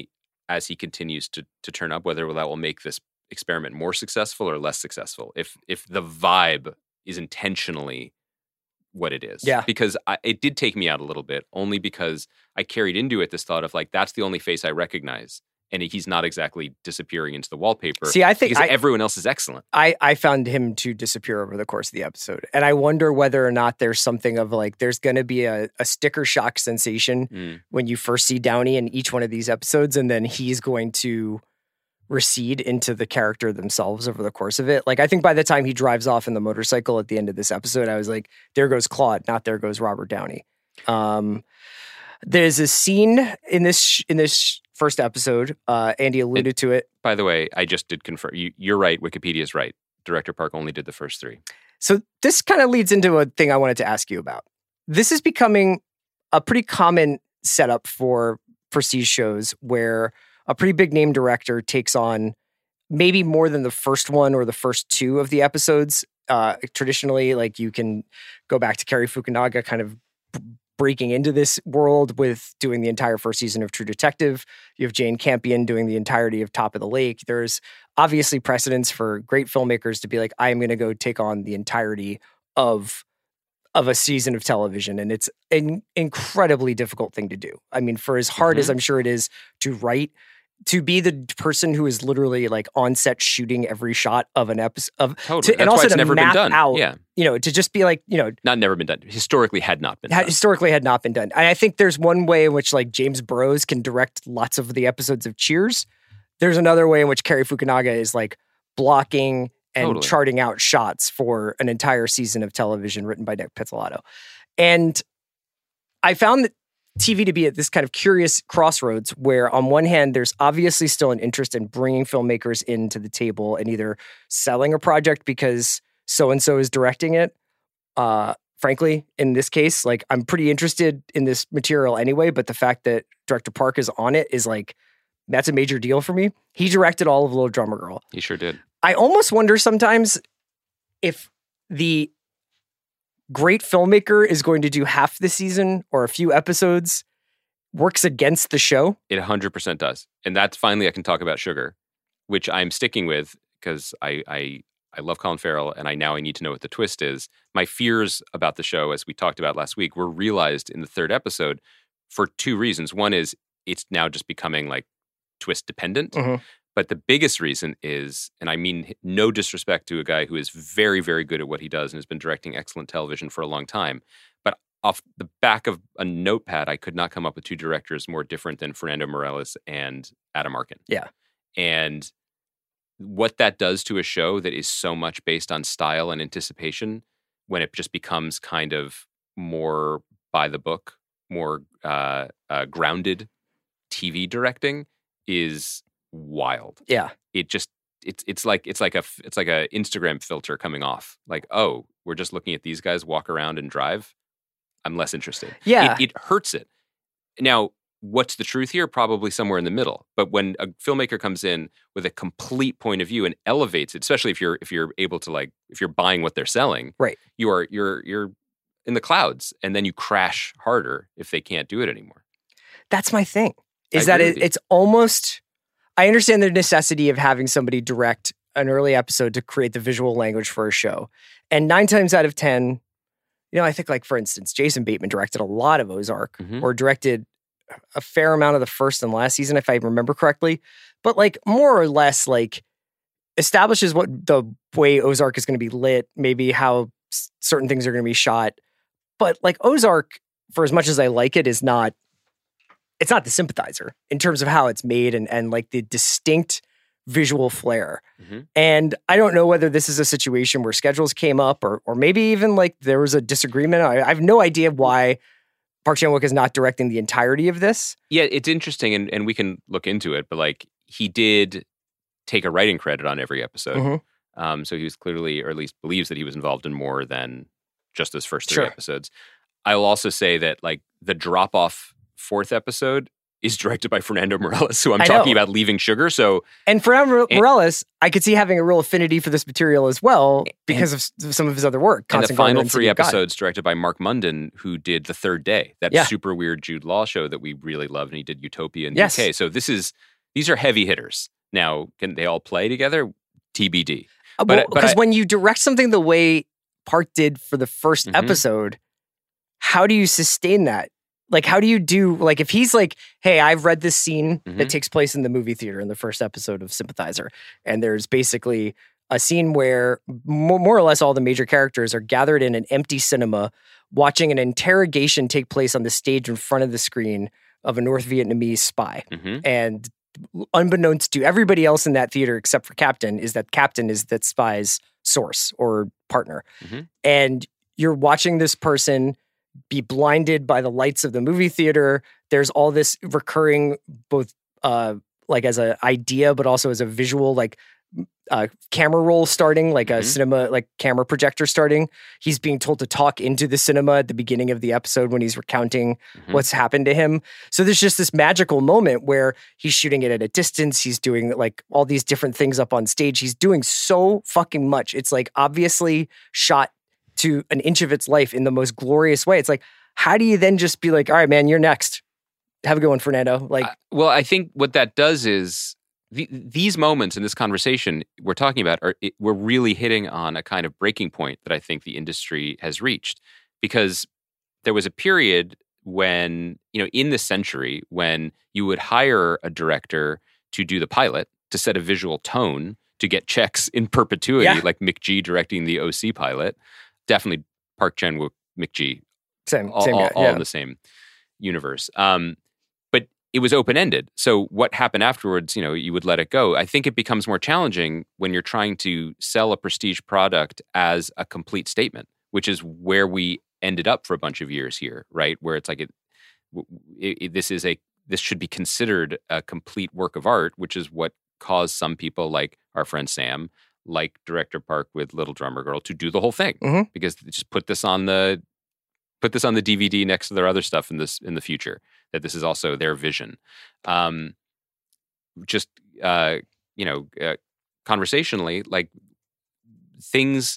as he continues to to turn up, whether that will make this experiment more successful or less successful. If if the vibe is intentionally what it is. Yeah. Because I, it did take me out a little bit, only because I carried into it this thought of like, that's the only face I recognize. And he's not exactly disappearing into the wallpaper. See, I think because I, everyone else is excellent. I, I found him to disappear over the course of the episode. And I wonder whether or not there's something of like, there's going to be a, a sticker shock sensation Mm. when you first see Downey in each one of these episodes. And then he's going to recede into the character themselves over the course of it. Like, I think by the time he drives off in the motorcycle at the end of this episode, I was like, there goes Claude, not there goes Robert Downey. Um, there's a scene in this, in this first episode, uh, Andy alluded It- to it. By the way, I just did confirm. You, you're right. Wikipedia's right. Director Park only did the first three. So this kind of leads into a thing I wanted to ask you about. This is becoming a pretty common setup for prestige shows where a pretty big name director takes on maybe more than the first one or the first two of the episodes. Uh, traditionally, like you can go back to Cary Fukunaga kind of b- breaking into this world with doing the entire first season of True Detective. You have Jane Campion doing the entirety of Top of the Lake. There's obviously precedence for great filmmakers to be like, I'm going to go take on the entirety of of a season of television. And it's an incredibly difficult thing to do. I mean, for as hard Mhm. as I'm sure it is to write, to be the person who is literally like on set shooting every shot of an episode of Totally. to, and That's why also it's to never been map done. out, Yeah. you know, to just be like, you know, Not never been done. Historically had not been had, done. historically had not been done. And I think there's one way in which like James Burrows can direct lots of the episodes of Cheers. There's another way in which Cary Fukunaga is like blocking and Totally. charting out shots for an entire season of television written by Nick Pizzolatto. And I found that T V to be at this kind of curious crossroads where on one hand, there's obviously still an interest in bringing filmmakers into the table and either selling a project because so-and-so is directing it. Uh, frankly, in this case, like I'm pretty interested in this material anyway, but the fact that Director Park is on it is like, that's a major deal for me. He directed all of Little Drummer Girl. He sure did. I almost wonder sometimes if the great filmmaker is going to do half the season or a few episodes works against the show. It one hundred percent does. And that's finally I can talk about Sugar, which I'm sticking with because I, I I love Colin Farrell and I now I need to know what the twist is. My fears about the show, as we talked about last week, were realized in the third episode for two reasons. One is it's now just becoming like twist dependent. Mhm. But the biggest reason is, and I mean no disrespect to a guy who is very, very good at what he does and has been directing excellent television for a long time, but off the back of a notepad, I could not come up with two directors more different than Fernando Meirelles and Adam Arkin. Yeah. And what that does to a show that is so much based on style and anticipation, when it just becomes kind of more by the book, more uh, uh, grounded T V directing, is wild. Yeah. It just it's it's like it's like a f- it's like a Instagram filter coming off. Like, oh, we're just looking at these guys walk around and drive. I'm less interested. Yeah. It, it hurts it. Now, what's the truth here? Probably somewhere in the middle. But when a filmmaker comes in with a complete point of view and elevates it, especially if you're if you're able to like if you're buying what they're selling, right? You are you're you're in the clouds, and then you crash harder if they can't do it anymore. That's my thing. Is I that agree it, with you. it's almost, I understand the necessity of having somebody direct an early episode to create the visual language for a show. And nine times out of ten, you know, I think like, for instance, Jason Bateman directed a lot of Ozark Mhm. or directed a fair amount of the first and last season, if I remember correctly. But like more or less like establishes what the way Ozark is going to be lit, maybe how s- certain things are going to be shot. But like Ozark, for as much as I like it, is not, it's not the sympathizer in terms of how it's made and, and like the distinct visual flair. Mhm. And I don't know whether this is a situation where schedules came up or or maybe even like there was a disagreement. I, I have no idea why Park Chan-wook is not directing the entirety of this. Yeah, it's interesting, and, and we can look into it, but like he did take a writing credit on every episode. Mhm. Um, so he was clearly, or at least believes that he was involved in more than just those first three Sure. episodes. I will also say that like the drop-off fourth episode is directed by Fernando Meirelles, who I'm I talking know. about Leaving Sugar. So And Fernando And- Meirelles, I could see having a real affinity for this material as well because of s- some of his other work. and the Constant Garden final and three City of God. episodes directed by Mark Munden, who did The Third Day, that Yeah. super weird Jude Law show that we really loved, and he did Utopia in Yes. the U K. So this is These are heavy hitters. Now, can they all play together? T B D. Uh, But- well, but because I- when you direct something the way Park did for the first Mhm. episode, how do you sustain that? Like, how do you do, like, if he's like, hey, I've read this scene that Mhm. takes place in the movie theater in the first episode of Sympathizer, and there's basically a scene where more, more or less all the major characters are gathered in an empty cinema watching an interrogation take place on the stage in front of the screen of a North Vietnamese spy. Mhm. And unbeknownst to everybody else in that theater except for Captain is that Captain is that spy's source or partner. Mhm. And you're watching this person be blinded by the lights of the movie theater. There's all this recurring, both uh, like as an idea, but also as a visual, like uh, camera roll starting, like a Mhm. cinema, like camera projector starting. He's being told to talk into the cinema at the beginning of the episode when he's recounting Mhm. what's happened to him. So there's just this magical moment where he's shooting it at a distance. He's doing like all these different things up on stage. He's doing so fucking much. It's like obviously shot to an inch of its life in the most glorious way. It's like, how do you then just be like, all right, man, you're next. Have a good one, Fernando. Like, Uh, well, I think what that does is the, these moments in this conversation we're talking about are it, we're really hitting on a kind of breaking point that I think the industry has reached, because there was a period when, you know, in this century when you would hire a director to do the pilot to set a visual tone to get checks in perpetuity, Yeah. like McG directing the O C pilot. Definitely Park Chan-wook, McG, same, all, same all, guy. all yeah. in the same universe. Um, but it was open-ended. So what happened afterwards, you know, you would let it go. I think it becomes more challenging when you're trying to sell a prestige product as a complete statement, which is where we ended up for a bunch of years here, right? Where it's like, it, it, it, this is a, this should be considered a complete work of art, which is what caused some people like our friend Sam, like director Park with Little Drummer Girl, to do the whole thing. Mhm. Because they just put this on the put this on the D V D next to their other stuff in this in the future, that this is also their vision. Um, just uh, you know, uh, conversationally, like things,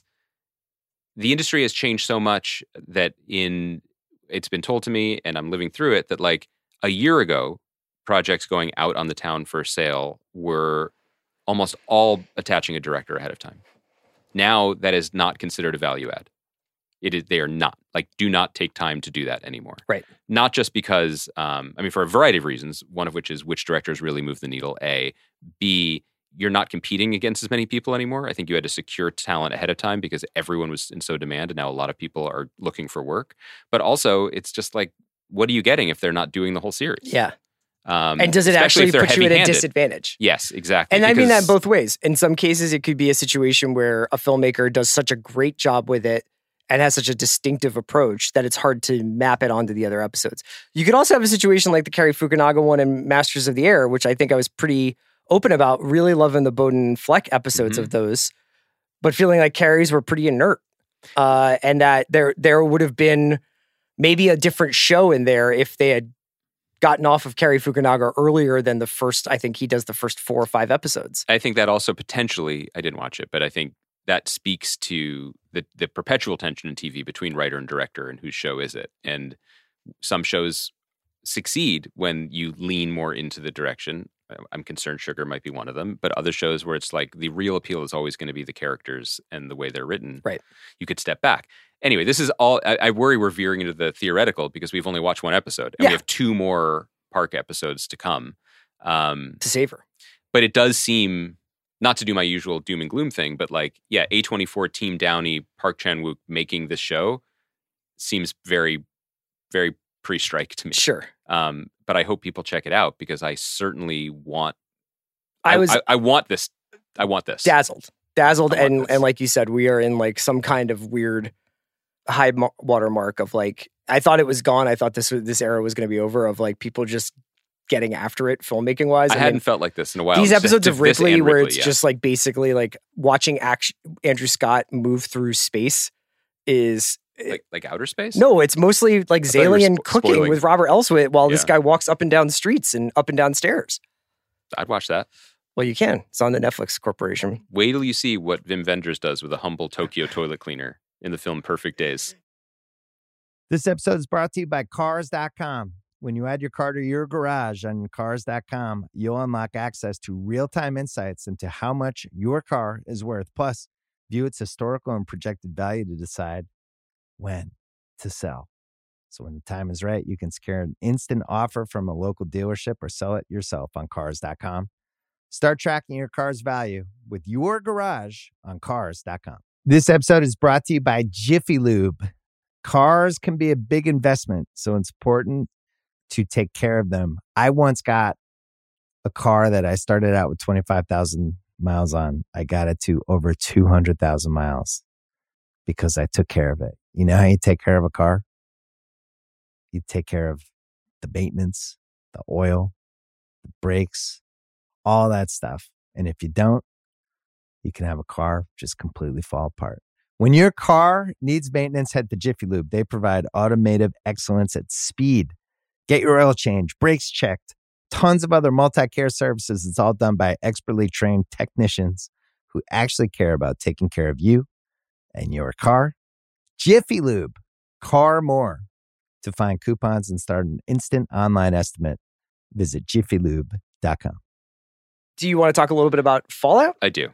the industry has changed so much that in it's been told to me, and I'm living through it, that like a year ago, projects going out on the town for sale were almost all attaching a director ahead of time. Now that is not considered a value add. It is, they are not, like, do not take time to do that anymore. Right. Not just because, um, I mean, for a variety of reasons, one of which is which directors really move the needle, A. B, you're not competing against as many people anymore. I think you had to secure talent ahead of time because everyone was in so demand, and now a lot of people are looking for work. But also, it's just like, what are you getting if they're not doing the whole series? Yeah. Um, And does it especially actually if they're put you at a heavy-handed. disadvantage? Yes, exactly. And I mean that because- both ways. In some cases, it could be a situation where a filmmaker does such a great job with it and has such a distinctive approach that it's hard to map it onto the other episodes. You could also have a situation like the Cary Fukunaga one in Masters of the Air, which I think I was pretty open about, really loving the Bowden Fleck episodes Mhm. of those, but feeling like Cary's were pretty inert. Uh, and that there there would have been maybe a different show in there if they had gotten off of Cary Fukunaga earlier than the first, I think he does the first four or five episodes. I think that also potentially, I didn't watch it, but I think that speaks to the, the perpetual tension in T V between writer and director and whose show is it. And some shows succeed when you lean more into the direction. I'm concerned Sugar might be one of them, but other shows where it's like the real appeal is always going to be the characters and the way they're written. Right. You could step back. Anyway, this is all, I, I worry we're veering into the theoretical because we've only watched one episode and Yeah. we have two more Park episodes to come. Um, To savor. but it does seem, not to do my usual doom and gloom thing, but like, yeah, A twenty-four, Team Downey, Park Chan-wook making this show seems very, very pre-strike to me. Sure. Um, but I hope people check it out because I certainly want, I I, was I, I want this. I want this. dazzled. Dazzled. I want And, this. and like you said, we are in like some kind of weird high mo- watermark of like, I thought it was gone. I thought this was- this era was going to be over of like people just getting after it filmmaking wise. I, I hadn't mean, felt like this in a while. these This- episodes of this and Ripley, where Ripley, it's yeah. just like basically like watching action, Andrew Scott move through space is like, like outer space. no, it's mostly like I thought you were Zalian spo- cooking spoiling. with Robert Elswit while this Yeah. guy walks up and down streets and up and down stairs. I'd watch that. Well, you can. It's on the Netflix Corporation. Wait till you see what Wim Wenders does with a humble Tokyo toilet cleaner in the film Perfect Days. This episode is brought to you by Cars dot com. When you add your car to your garage on cars dot com, you'll unlock access to real-time insights into how much your car is worth. Plus, view its historical and projected value to decide when to sell. So when the time is right, you can secure an instant offer from a local dealership or sell it yourself on cars dot com. Start tracking your car's value with your garage on cars dot com. This episode is brought to you by Jiffy Lube. Cars can be a big investment, so it's important to take care of them. I once got a car that I started out with twenty-five thousand miles on. I got it to over two hundred thousand miles because I took care of it. You know how you take care of a car? You take care of the maintenance, the oil, the brakes, all that stuff. And if you don't, you can have a car just completely fall apart. When your car needs maintenance, head to Jiffy Lube. They provide automotive excellence at speed. Get your oil change, brakes checked, tons of other multi-care services. It's all done by expertly trained technicians who actually care about taking care of you and your car. Jiffy Lube, car more. To find coupons and start an instant online estimate, visit jiffy lube dot com. Do you want to talk a little bit about Fallout? I do. You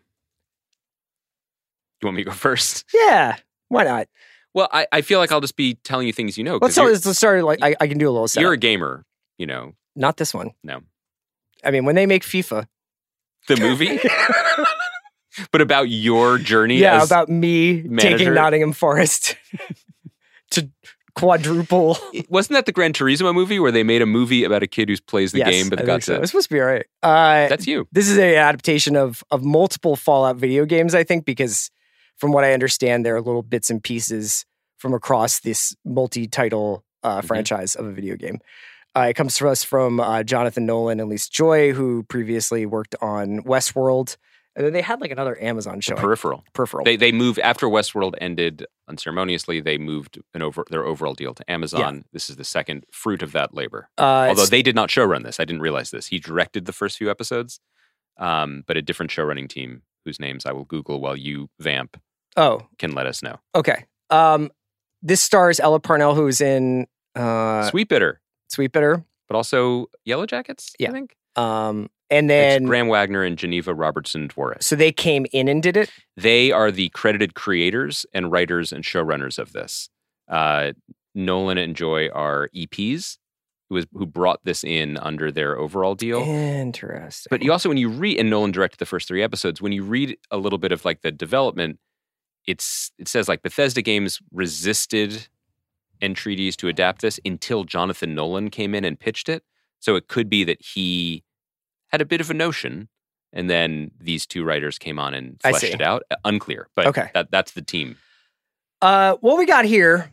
want me to go first? Yeah, why not? Well, I, I feel like I'll just be telling you things you know. Let's start, let's start like I, I can do a little setup. You're a gamer, you know. Not this one. No. I mean, when they make FIFA. The movie? But about your journey yeah, as about me manager? Taking Nottingham Forest to quadruple. Wasn't that the Gran Turismo movie where they made a movie about a kid who plays the yes, game but I got think so. to... It's supposed to be all right. Uh, That's you. This is an adaptation of of multiple Fallout video games, I think, because from what I understand, there are little bits and pieces from across this multi-title uh, mm-hmm. franchise of a video game. Uh, it comes to us from uh, Jonathan Nolan and Lisa Joy, who previously worked on Westworld. And then they had like another Amazon show. The Peripheral. Peripheral. They they moved, after Westworld ended unceremoniously, they moved an over their overall deal to Amazon. Yeah. This is the second fruit of that labor. Uh, Although they did not showrun this. I didn't realize this. He directed the first few episodes, um, but a different showrunning team, whose names I will Google while you vamp, oh. can let us know. Okay. Um, this stars Ella Parnell, who's in... Uh, Sweetbitter. Sweetbitter. But also Yellow Jackets, yeah. I think. Um, and then... It's Graham Wagner and Geneva Robertson Dworak. So they came in and did it? They are the credited creators and writers and showrunners of this. Uh, Nolan and Joy are E Ps who, was, who brought this in under their overall deal. Interesting. But you also, when you read... And Nolan directed the first three episodes. When you read a little bit of like the development... It's it says like Bethesda Games resisted entreaties to adapt this until Jonathan Nolan came in and pitched it. So it could be that he had a bit of a notion, and then these two writers came on and fleshed it out. Unclear, but okay. that, that's the team. Uh, what we got here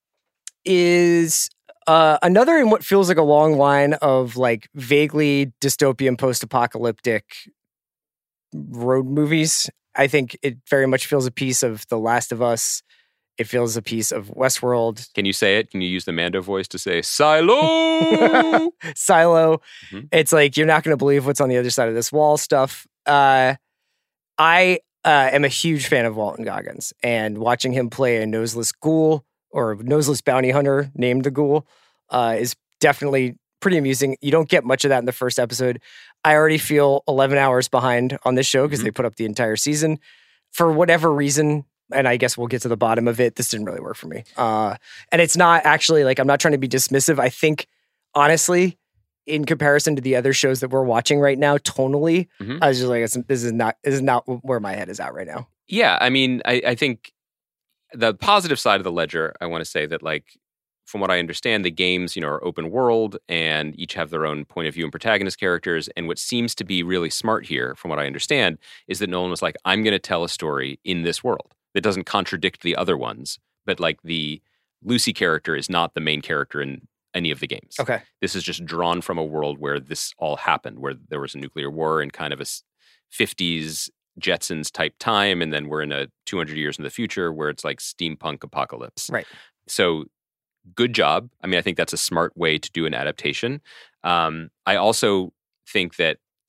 is uh, another in what feels like a long line of like vaguely dystopian post-apocalyptic road movies. I think it very much feels a piece of The Last of Us. It feels a piece of Westworld. Can you say it? Can you use the Mando voice to say Silo? Silo. Mm-hmm. It's like, you're not going to believe what's on the other side of this wall stuff. Uh, I uh, am a huge fan of Walton Goggins, and watching him play a noseless ghoul or noseless bounty hunter named the Ghoul uh, is definitely pretty amusing. You don't get much of that in the first episode. I already feel eleven hours behind on this show because mm-hmm. they put up the entire season. For whatever reason, and I guess we'll get to the bottom of it, this didn't really work for me. Uh, and it's not actually, like, I'm not trying to be dismissive. I think, honestly, in comparison to the other shows that we're watching right now, tonally, mm-hmm. I was just like, this is not this is not where my head is at right now. Yeah, I mean, I, I think the positive side of the ledger, I want to say that, like, from what I understand, the games, you know, are open world and each have their own point of view and protagonist characters. And what seems to be really smart here, from what I understand, is that Nolan was like, I'm going to tell a story in this world that doesn't contradict the other ones. But like the Lucy character is not the main character in any of the games. Okay. This is just drawn from a world where this all happened, where there was a nuclear war in kind of a fifties Jetsons type time. And then we're in a two hundred years in the future where it's like steampunk apocalypse. Right. So good job. I mean, I think that's a smart way to do an adaptation. Um, I also think that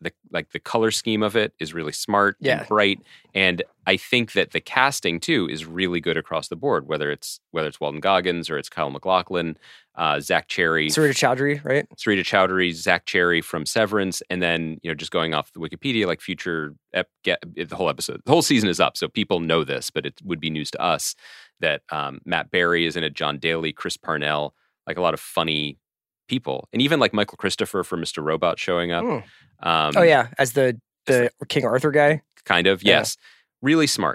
the like the color scheme of it is really smart Yeah. and bright, and I think that the casting too is really good across the board. Whether it's whether it's Walton Goggins or it's Kyle MacLachlan, uh, Zach Cherry, Sarita Chowdhury, right? Sarita Chowdhury, Zach Cherry from Severance, and then you know just going off the Wikipedia, like future ep- get, the whole episode, the whole season is up, so people know this, but it would be news to us that um, Matt Berry is in it, John Daly, Chris Parnell, like a lot of funny people, and even like Michael Christopher from Mister Robot showing up. Mm. Um, Oh yeah, as the the King Arthur guy. kind of Yeah. yes, really smart.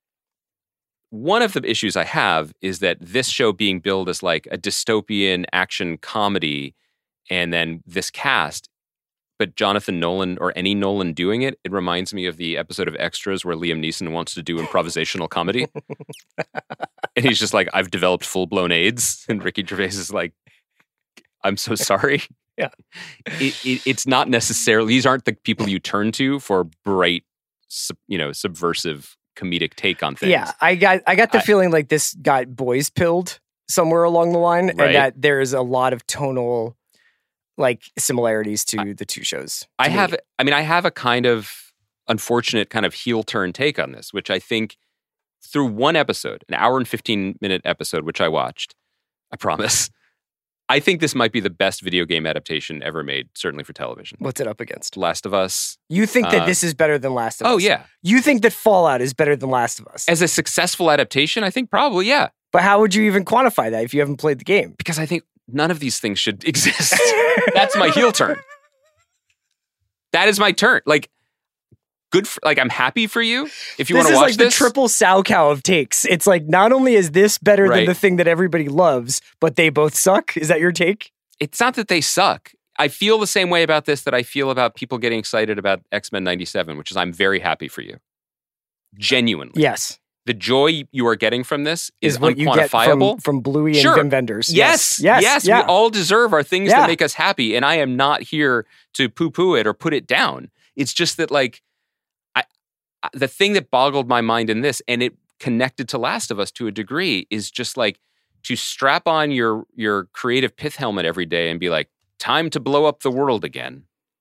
One of the issues I have is that this show being billed as like a dystopian action comedy, and then this cast, but Jonathan Nolan or any Nolan doing it, it reminds me of the episode of Extras where Liam Neeson wants to do improvisational comedy. And he's just like, I've developed full-blown AIDS. And Ricky Gervais is like, I'm so sorry. Yeah. It, it, it's not necessarily, these aren't the people you turn to for bright, sub, you know, subversive comedic take on things. Yeah, I got I got the I- feeling like this got boys pilled somewhere along the line, Right. and that there is a lot of tonal like similarities to the two shows. I to me. have, I mean, I have a kind of unfortunate kind of heel turn take on this, which I think through one episode, an hour and fifteen minute episode, which I watched, I promise, I think this might be the best video game adaptation ever made, certainly for television. What's it up against? Last of Us. You think that Uh, this is better than Last of Us? Oh, yeah. You think that Fallout is better than Last of Us? As a successful adaptation, I think probably, yeah. But how would you even quantify that if you haven't played the game? Because I think none of these things should exist. That's my heel turn. That is my turn. Like, good for, like, I'm happy for you if you This want to is watch like this. the triple sow cow of takes. It's like not only is this better than Right. the thing that everybody loves, but they both suck. Is that your take? It's not that they suck. I feel the same way about this that I feel about people getting excited about X-Men ninety-seven, which is I'm very happy for you. Genuinely. Yes. The joy you are getting from this is, Is what you get unquantifiable. from, from Bluey and Sure. Vim Vendors. Yes, Yes. yes, yeah. we all deserve our things Yeah. that make us happy, and I am not here to poo-poo it or put it down. It's just that, like, I, I, the thing that boggled my mind in this, and it connected to Last of Us to a degree, is just like to strap on your your creative pith helmet every day and be like, "Time to blow up the world again."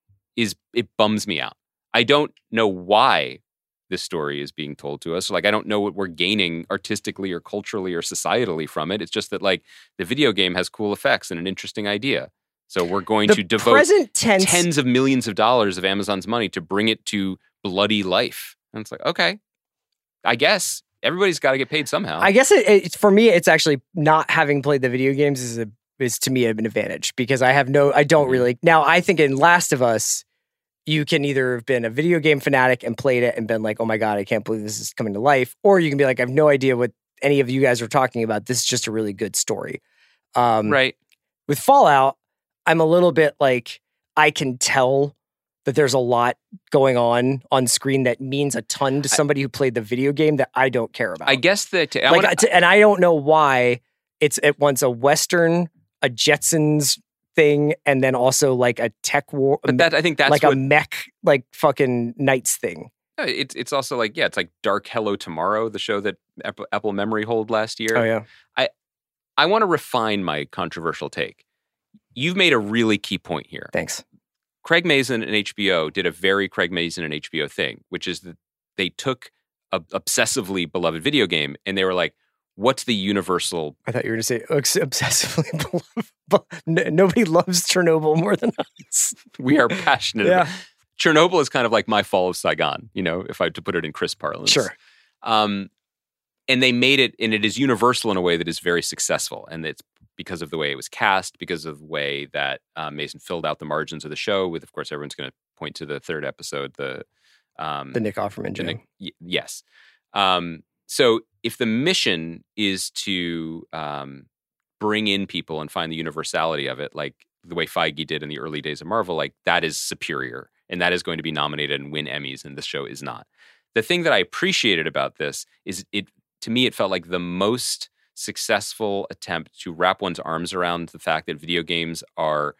Is it bums me out. I don't know why this story is being told to us. Like, I don't know what we're gaining artistically or culturally or societally from it. It's just that, like, the video game has cool effects and an interesting idea. So we're going The to devote present tense- tens of millions of dollars of Amazon's money to bring it to bloody life. And it's like, okay, I guess everybody's got to get paid somehow. I guess it, it's for me. It's actually not having played the video games is a is to me an advantage because I have no. I don't really now. I think in Last of Us, you can either have been a video game fanatic and played it and been like, "Oh my god, I can't believe this is coming to life," or you can be like, "I have no idea what any of you guys are talking about. This is just a really good story." Um, right. With Fallout, I'm a little bit like I can tell that there's a lot going on on screen that means a ton to somebody who played the video game that I don't care about. I guess that, I like, wanna- I- and I don't know why it's at once a Western, a Jetsons thing, and then also like a tech war. But that I think that's like what, a mech, like fucking Knights thing. Uh, It's it's also like, yeah, it's like Dark Hello Tomorrow, the show that Apple, Apple Memory Hold last year. Oh yeah. I I want to refine my controversial take. You've made a really key point here. Thanks. Craig Mazin and H B O did a very Craig Mazin and H B O thing, which is that they took a obsessively beloved video game and they were like, what's the universal? I thought you were going to say obs- obsessively beloved. But n- nobody loves Chernobyl more than us. We are passionate Yeah. about. Chernobyl is kind of like my Fall of Saigon, you know, if I had to put it in Chris parlance. Sure. Um, and they made it, and it is universal in a way that is very successful. And it's because of the way it was cast, because of the way that uh, Mason filled out the margins of the show with, of course, everyone's going to point to the third episode, the um, The Nick Offerman the jam. Nick- y- yes. Um, so if the mission is to um, bring in people and find the universality of it, like the way Feige did in the early days of Marvel, like that is superior. And that is going to be nominated and win Emmys, and this show is not. The thing that I appreciated about this is it, to me, it felt like the most successful attempt to wrap one's arms around the fact that video games are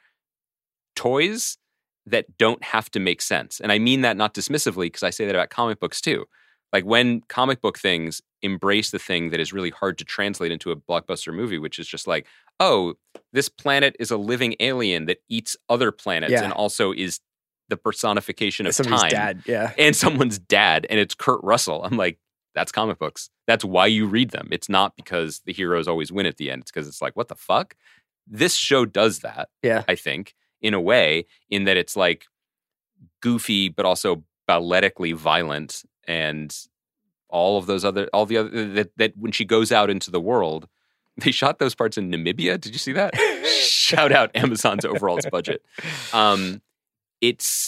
toys that don't have to make sense. And I mean that not dismissively, because I say that about comic books too. Like when comic book things embrace the thing that is really hard to translate into a blockbuster movie, which is just like, oh, this planet is a living alien that eats other planets Yeah. and also is the personification of Somebody's time. dad, yeah. And someone's dad, and it's Kurt Russell. I'm like, that's comic books. That's why you read them. It's not because the heroes always win at the end. It's because it's like, what the fuck? This show does that, yeah. I think, in a way, in that it's like goofy, but also balletically violent, and all of those other, all the other, that, that when she goes out into the world, they shot those parts in Namibia. Did you see that? Shout out Amazon's overall budget. Um, it's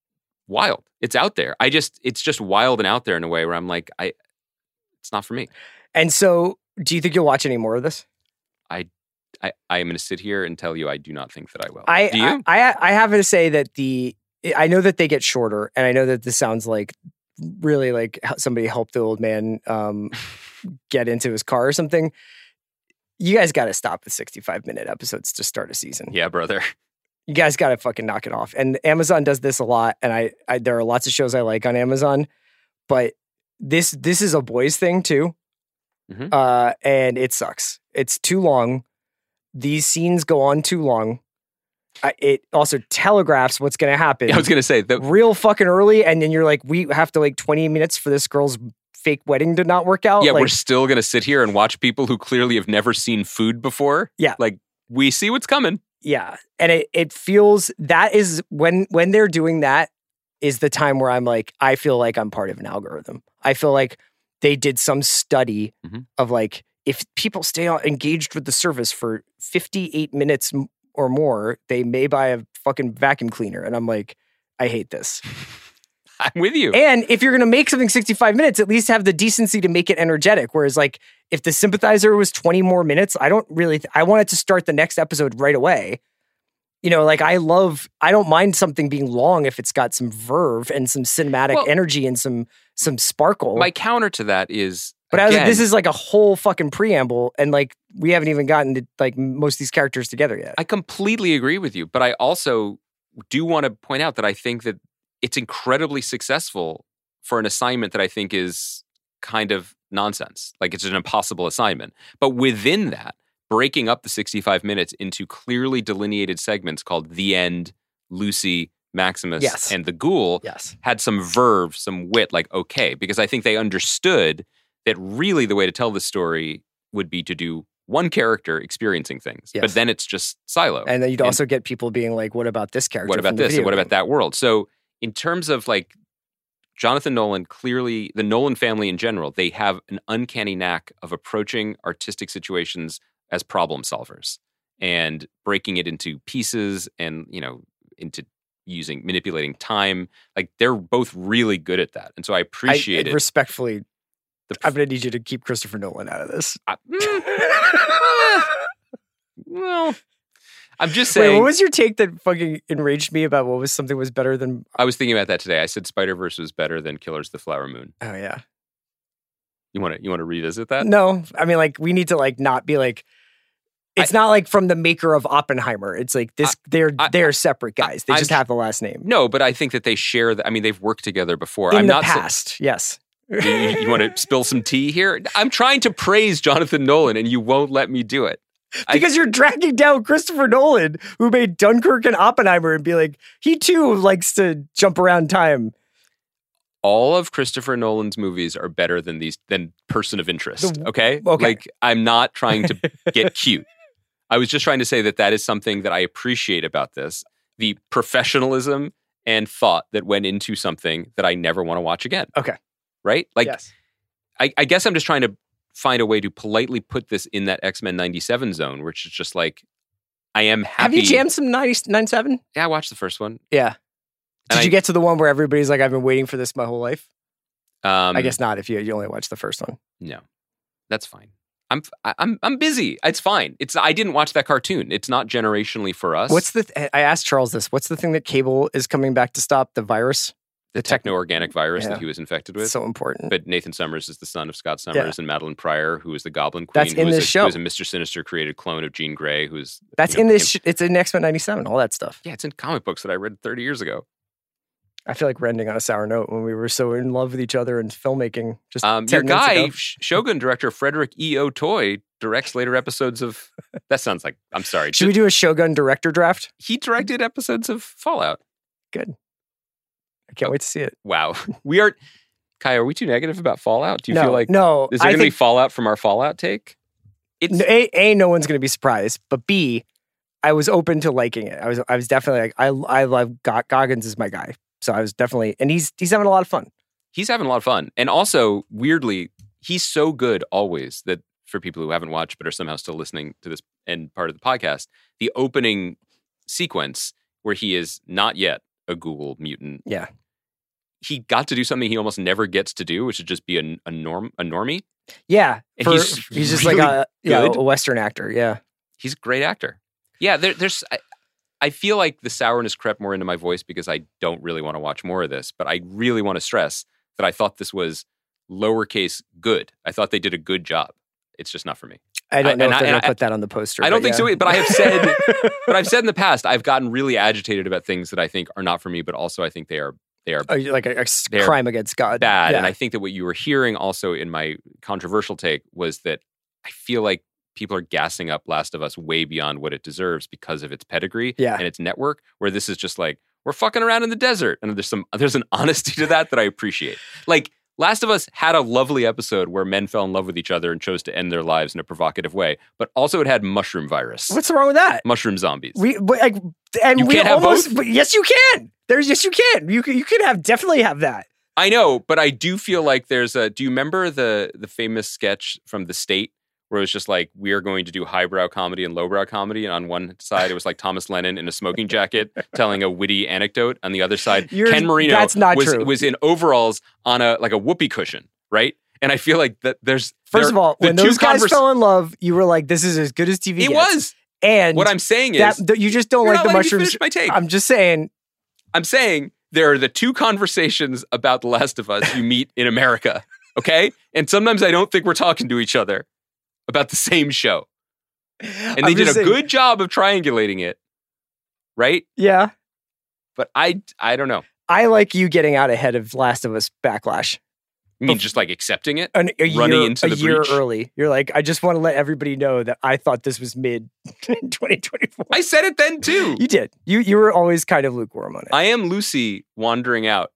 wild. It's out there. I just, it's just wild and out there in a way where I'm like, I, it's not for me. And so, do you think you'll watch any more of this? I, I, I am going to sit here and tell you, I do not think that I will. I, do you? I, I, I have to say that the, I know that they get shorter, and I know that this sounds like really like somebody helped the old man um, get into his car or something. You guys got to stop with sixty-five minute episodes to start a season. Yeah, brother. You guys got to fucking knock it off. And Amazon does this a lot. And I, I, there are lots of shows I like on Amazon, but this, this is a boys thing too. Mm-hmm. Uh, and it sucks. It's too long. These scenes go on too long. I, it also telegraphs what's going to happen. Yeah, I was going to say that real fucking early. And then you're like, we have to like twenty minutes for this girl's fake wedding to not work out. Yeah, like, we're still going to sit here and watch people who clearly have never seen food before. Yeah. Like, we see what's coming. Yeah. And it, it feels, that is when, when they're doing that is the time where I'm like, I feel like I'm part of an algorithm. I feel like they did some study mm-hmm. of like, if people stay engaged with the service for fifty-eight minutes or more, they may buy a fucking vacuum cleaner. And I'm like, I hate this. I'm with you. And if you're going to make something sixty-five minutes, at least have the decency to make it energetic. Whereas like, if the sympathizer was twenty more minutes, I don't really, th- I want it to start the next episode right away. You know, like I love, I don't mind something being long if it's got some verve and some cinematic well, energy and some, some sparkle. My counter to that is, but again, I was like, this is like a whole fucking preamble. And like, we haven't even gotten to like most of these characters together yet. I completely agree with you. But I also do want to point out that I think that it's incredibly successful for an assignment that I think is kind of nonsense. Like it's an impossible assignment. But within that, breaking up the sixty-five minutes into clearly delineated segments called The End, Lucy, Maximus, yes. and the Ghoul yes. had some verve, some wit, like, okay, because I think they understood that really the way to tell the story would be to do one character experiencing things, yes. but then it's just silo. And then you'd and also get people being like, what about this character? What about this? And what about that world? So in terms of like Jonathan Nolan, clearly the Nolan family in general, they have an uncanny knack of approaching artistic situations as problem solvers and breaking it into pieces and, you know, into using, manipulating time. Like they're both really good at that. And so I appreciate I, it. Respectfully, the, I'm going to need you to keep Christopher Nolan out of this. I, mm, well, I'm just saying. Wait, what was your take that fucking enraged me about what was something was better than... I was thinking about that today. I said Spider-Verse was better than Killers of the Flower Moon. Oh, yeah. You want to you want to revisit that? No. I mean, like, we need to, like, not be like... It's I, not like from the maker of Oppenheimer. It's like this. I, they're I, they're separate guys. They I'm, just have the last name. No, but I think that they share. The, I mean, they've worked together before. In I'm the not past, so, yes. you, you want to spill some tea here? I'm trying to praise Jonathan Nolan, and you won't let me do it because I, you're dragging down Christopher Nolan, who made Dunkirk and Oppenheimer, and be like, he too likes to jump around time. All of Christopher Nolan's movies are better than these than Person of Interest. The, okay, okay. Like I'm not trying to get cute. I was just trying to say that that is something that I appreciate about this. The professionalism and thought that went into something that I never want to watch again. Okay. Right? Like, yes. I, I guess I'm just trying to find a way to politely put this in that X-Men ninety-seven zone, which is just like, I am happy. Have you jammed some ninety-seven? Yeah, I watched the first one. Yeah. Did and you I, get to the one where everybody's like, I've been waiting for this my whole life? Um, I guess not if you, you only watched the first one. No. That's fine. I'm I'm I'm busy. It's fine. It's I didn't watch that cartoon. It's not generationally for us. What's the? Th- I asked Charles this. What's the thing that Cable is coming back to stop? The virus, the, the techno-organic virus yeah. that he was infected with. So important. But Nathan Summers is the son of Scott Summers, yeah. and Madeline Pryor, who is the Goblin Queen. That's who in is this a, show. Who is a Mister Sinister created clone of Jean Grey. Who's that's you know, in this. Sh- it's in X-Men ninety-seven. All that stuff. Yeah, it's in comic books that I read thirty years ago. I feel like we're ending on a sour note when we were so in love with each other and filmmaking. Just um, your guy, Shogun director Frederick E. Otoy, directs later episodes of. That sounds like I'm sorry. Should we do a Shogun director draft? He directed episodes of Fallout. Good. I can't wait to see it. Wow. We are, Kai, are we too negative about Fallout? Do you no, feel like, no, is there I going to be think, Fallout from our Fallout take? It's A, A, no one's going to be surprised, but B, I was open to liking it. I was I was definitely like, I I love Go- Goggins is my guy. So I was definitely, and he's he's having a lot of fun. He's having a lot of fun. And also, weirdly, he's so good always that for people who haven't watched but are somehow still listening to this end part of the podcast, the opening sequence where he is not yet a Google mutant. Yeah. He got to do something he almost never gets to do, which is just be a, a norm a normie. Yeah. And For, he's, he's just really like a, yeah, good. a Western actor. Yeah. He's a great actor. Yeah, there, there's. I, I feel like the sourness crept more into my voice because I don't really want to watch more of this, but I really want to stress that I thought this was lowercase good. I thought they did a good job. It's just not for me. I don't I, know if I, they're going I, to put that on the poster. I don't think yeah. so, but I have said, but I've said in the past, I've gotten really agitated about things that I think are not for me, but also I think they are they are Oh, like a, a crime against God. bad. Yeah. And I think that what you were hearing also in my controversial take was that I feel like people are gassing up Last of Us way beyond what it deserves because of its pedigree Yeah. and its network, where this is just like, we're fucking around in the desert. And there's some there's an honesty to that that I appreciate. Like, Last of Us had a lovely episode where men fell in love with each other and chose to end their lives in a provocative way, but also it had mushroom virus. What's wrong with that? Mushroom zombies. We but like, and You we can't have almost. both? But yes, you can. There's yes, you can. You can. You can have definitely have that. I know, but I do feel like there's a. Do you remember the the famous sketch from The State where it was just like, we are going to do highbrow comedy and lowbrow comedy, and on one side it was like Thomas Lennon in a smoking jacket telling a witty anecdote. On the other side, You're- Ken Marino that's not was true. was in overalls on a like a whoopee cushion, right? And I feel like that there's First there- of all, the when two those guys convers- fell in love, you were like, "This is as good as T V It gets." was. And What I'm saying that, is, that you just don't You're like not the letting me mushrooms. finish my take. I'm just saying. I'm saying there are the two conversations about The Last of Us you meet in America, okay? And sometimes I don't think we're talking to each other about the same show. And they I'm did a just saying- good job of triangulating it, right? Yeah, But I, I don't know. I like you getting out ahead of Last of Us backlash. I mean, just like accepting it, An, a running year, into a the year breach. early. You're like, I just want to let everybody know that I thought this was mid twenty twenty-four. I said it then too. You did. You you were always kind of lukewarm on it. I am Lucy wandering out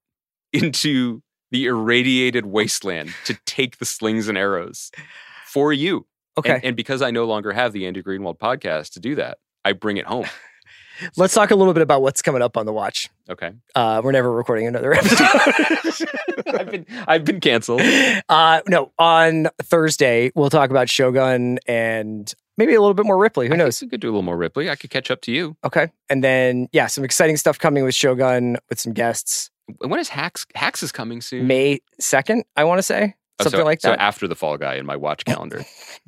into the irradiated wasteland to take the slings and arrows for you. Okay. And, and because I no longer have the Andy Greenwald podcast to do that, I bring it home. Let's talk a little bit about what's coming up on the watch. Okay. Uh, we're never recording another episode. I've been I've been canceled. Uh, no, on Thursday we'll talk about Shogun and maybe a little bit more Ripley. Who I knows? think we could do a little more Ripley. I could catch up to you. Okay, and then yeah, some exciting stuff coming with Shogun with some guests. When is Hacks? Hacks is coming soon. May second, I want to say Oh, something so, like So that. after the Fall Guy in my watch calendar,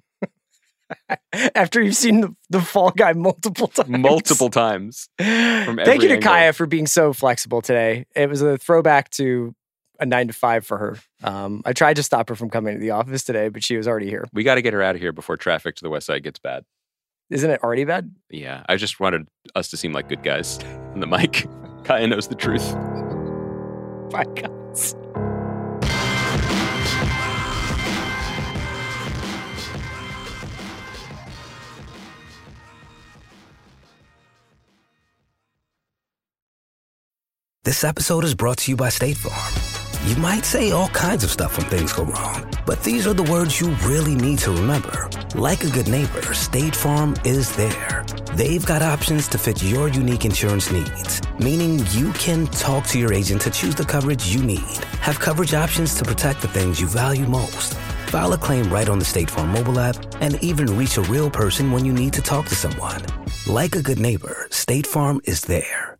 After you've seen the, the Fall Guy multiple times, multiple times. From Thank every you to angle. Kaya for being so flexible today. It was a throwback to a nine to five for her. Um, I tried to stop her from coming to the office today, but she was already here. We got to get her out of here before traffic to the west side gets bad. Isn't it already bad? Yeah, I just wanted us to seem like good guys on the mic. Kaya knows the truth. My guys. This episode is brought to you by State Farm. You might say all kinds of stuff when things go wrong, but these are the words you really need to remember. Like a good neighbor, State Farm is there. They've got options to fit your unique insurance needs, meaning you can talk to your agent to choose the coverage you need. Have coverage options to protect the things you value most. File a claim right on the State Farm mobile app and even reach a real person when you need to talk to someone. Like a good neighbor, State Farm is there.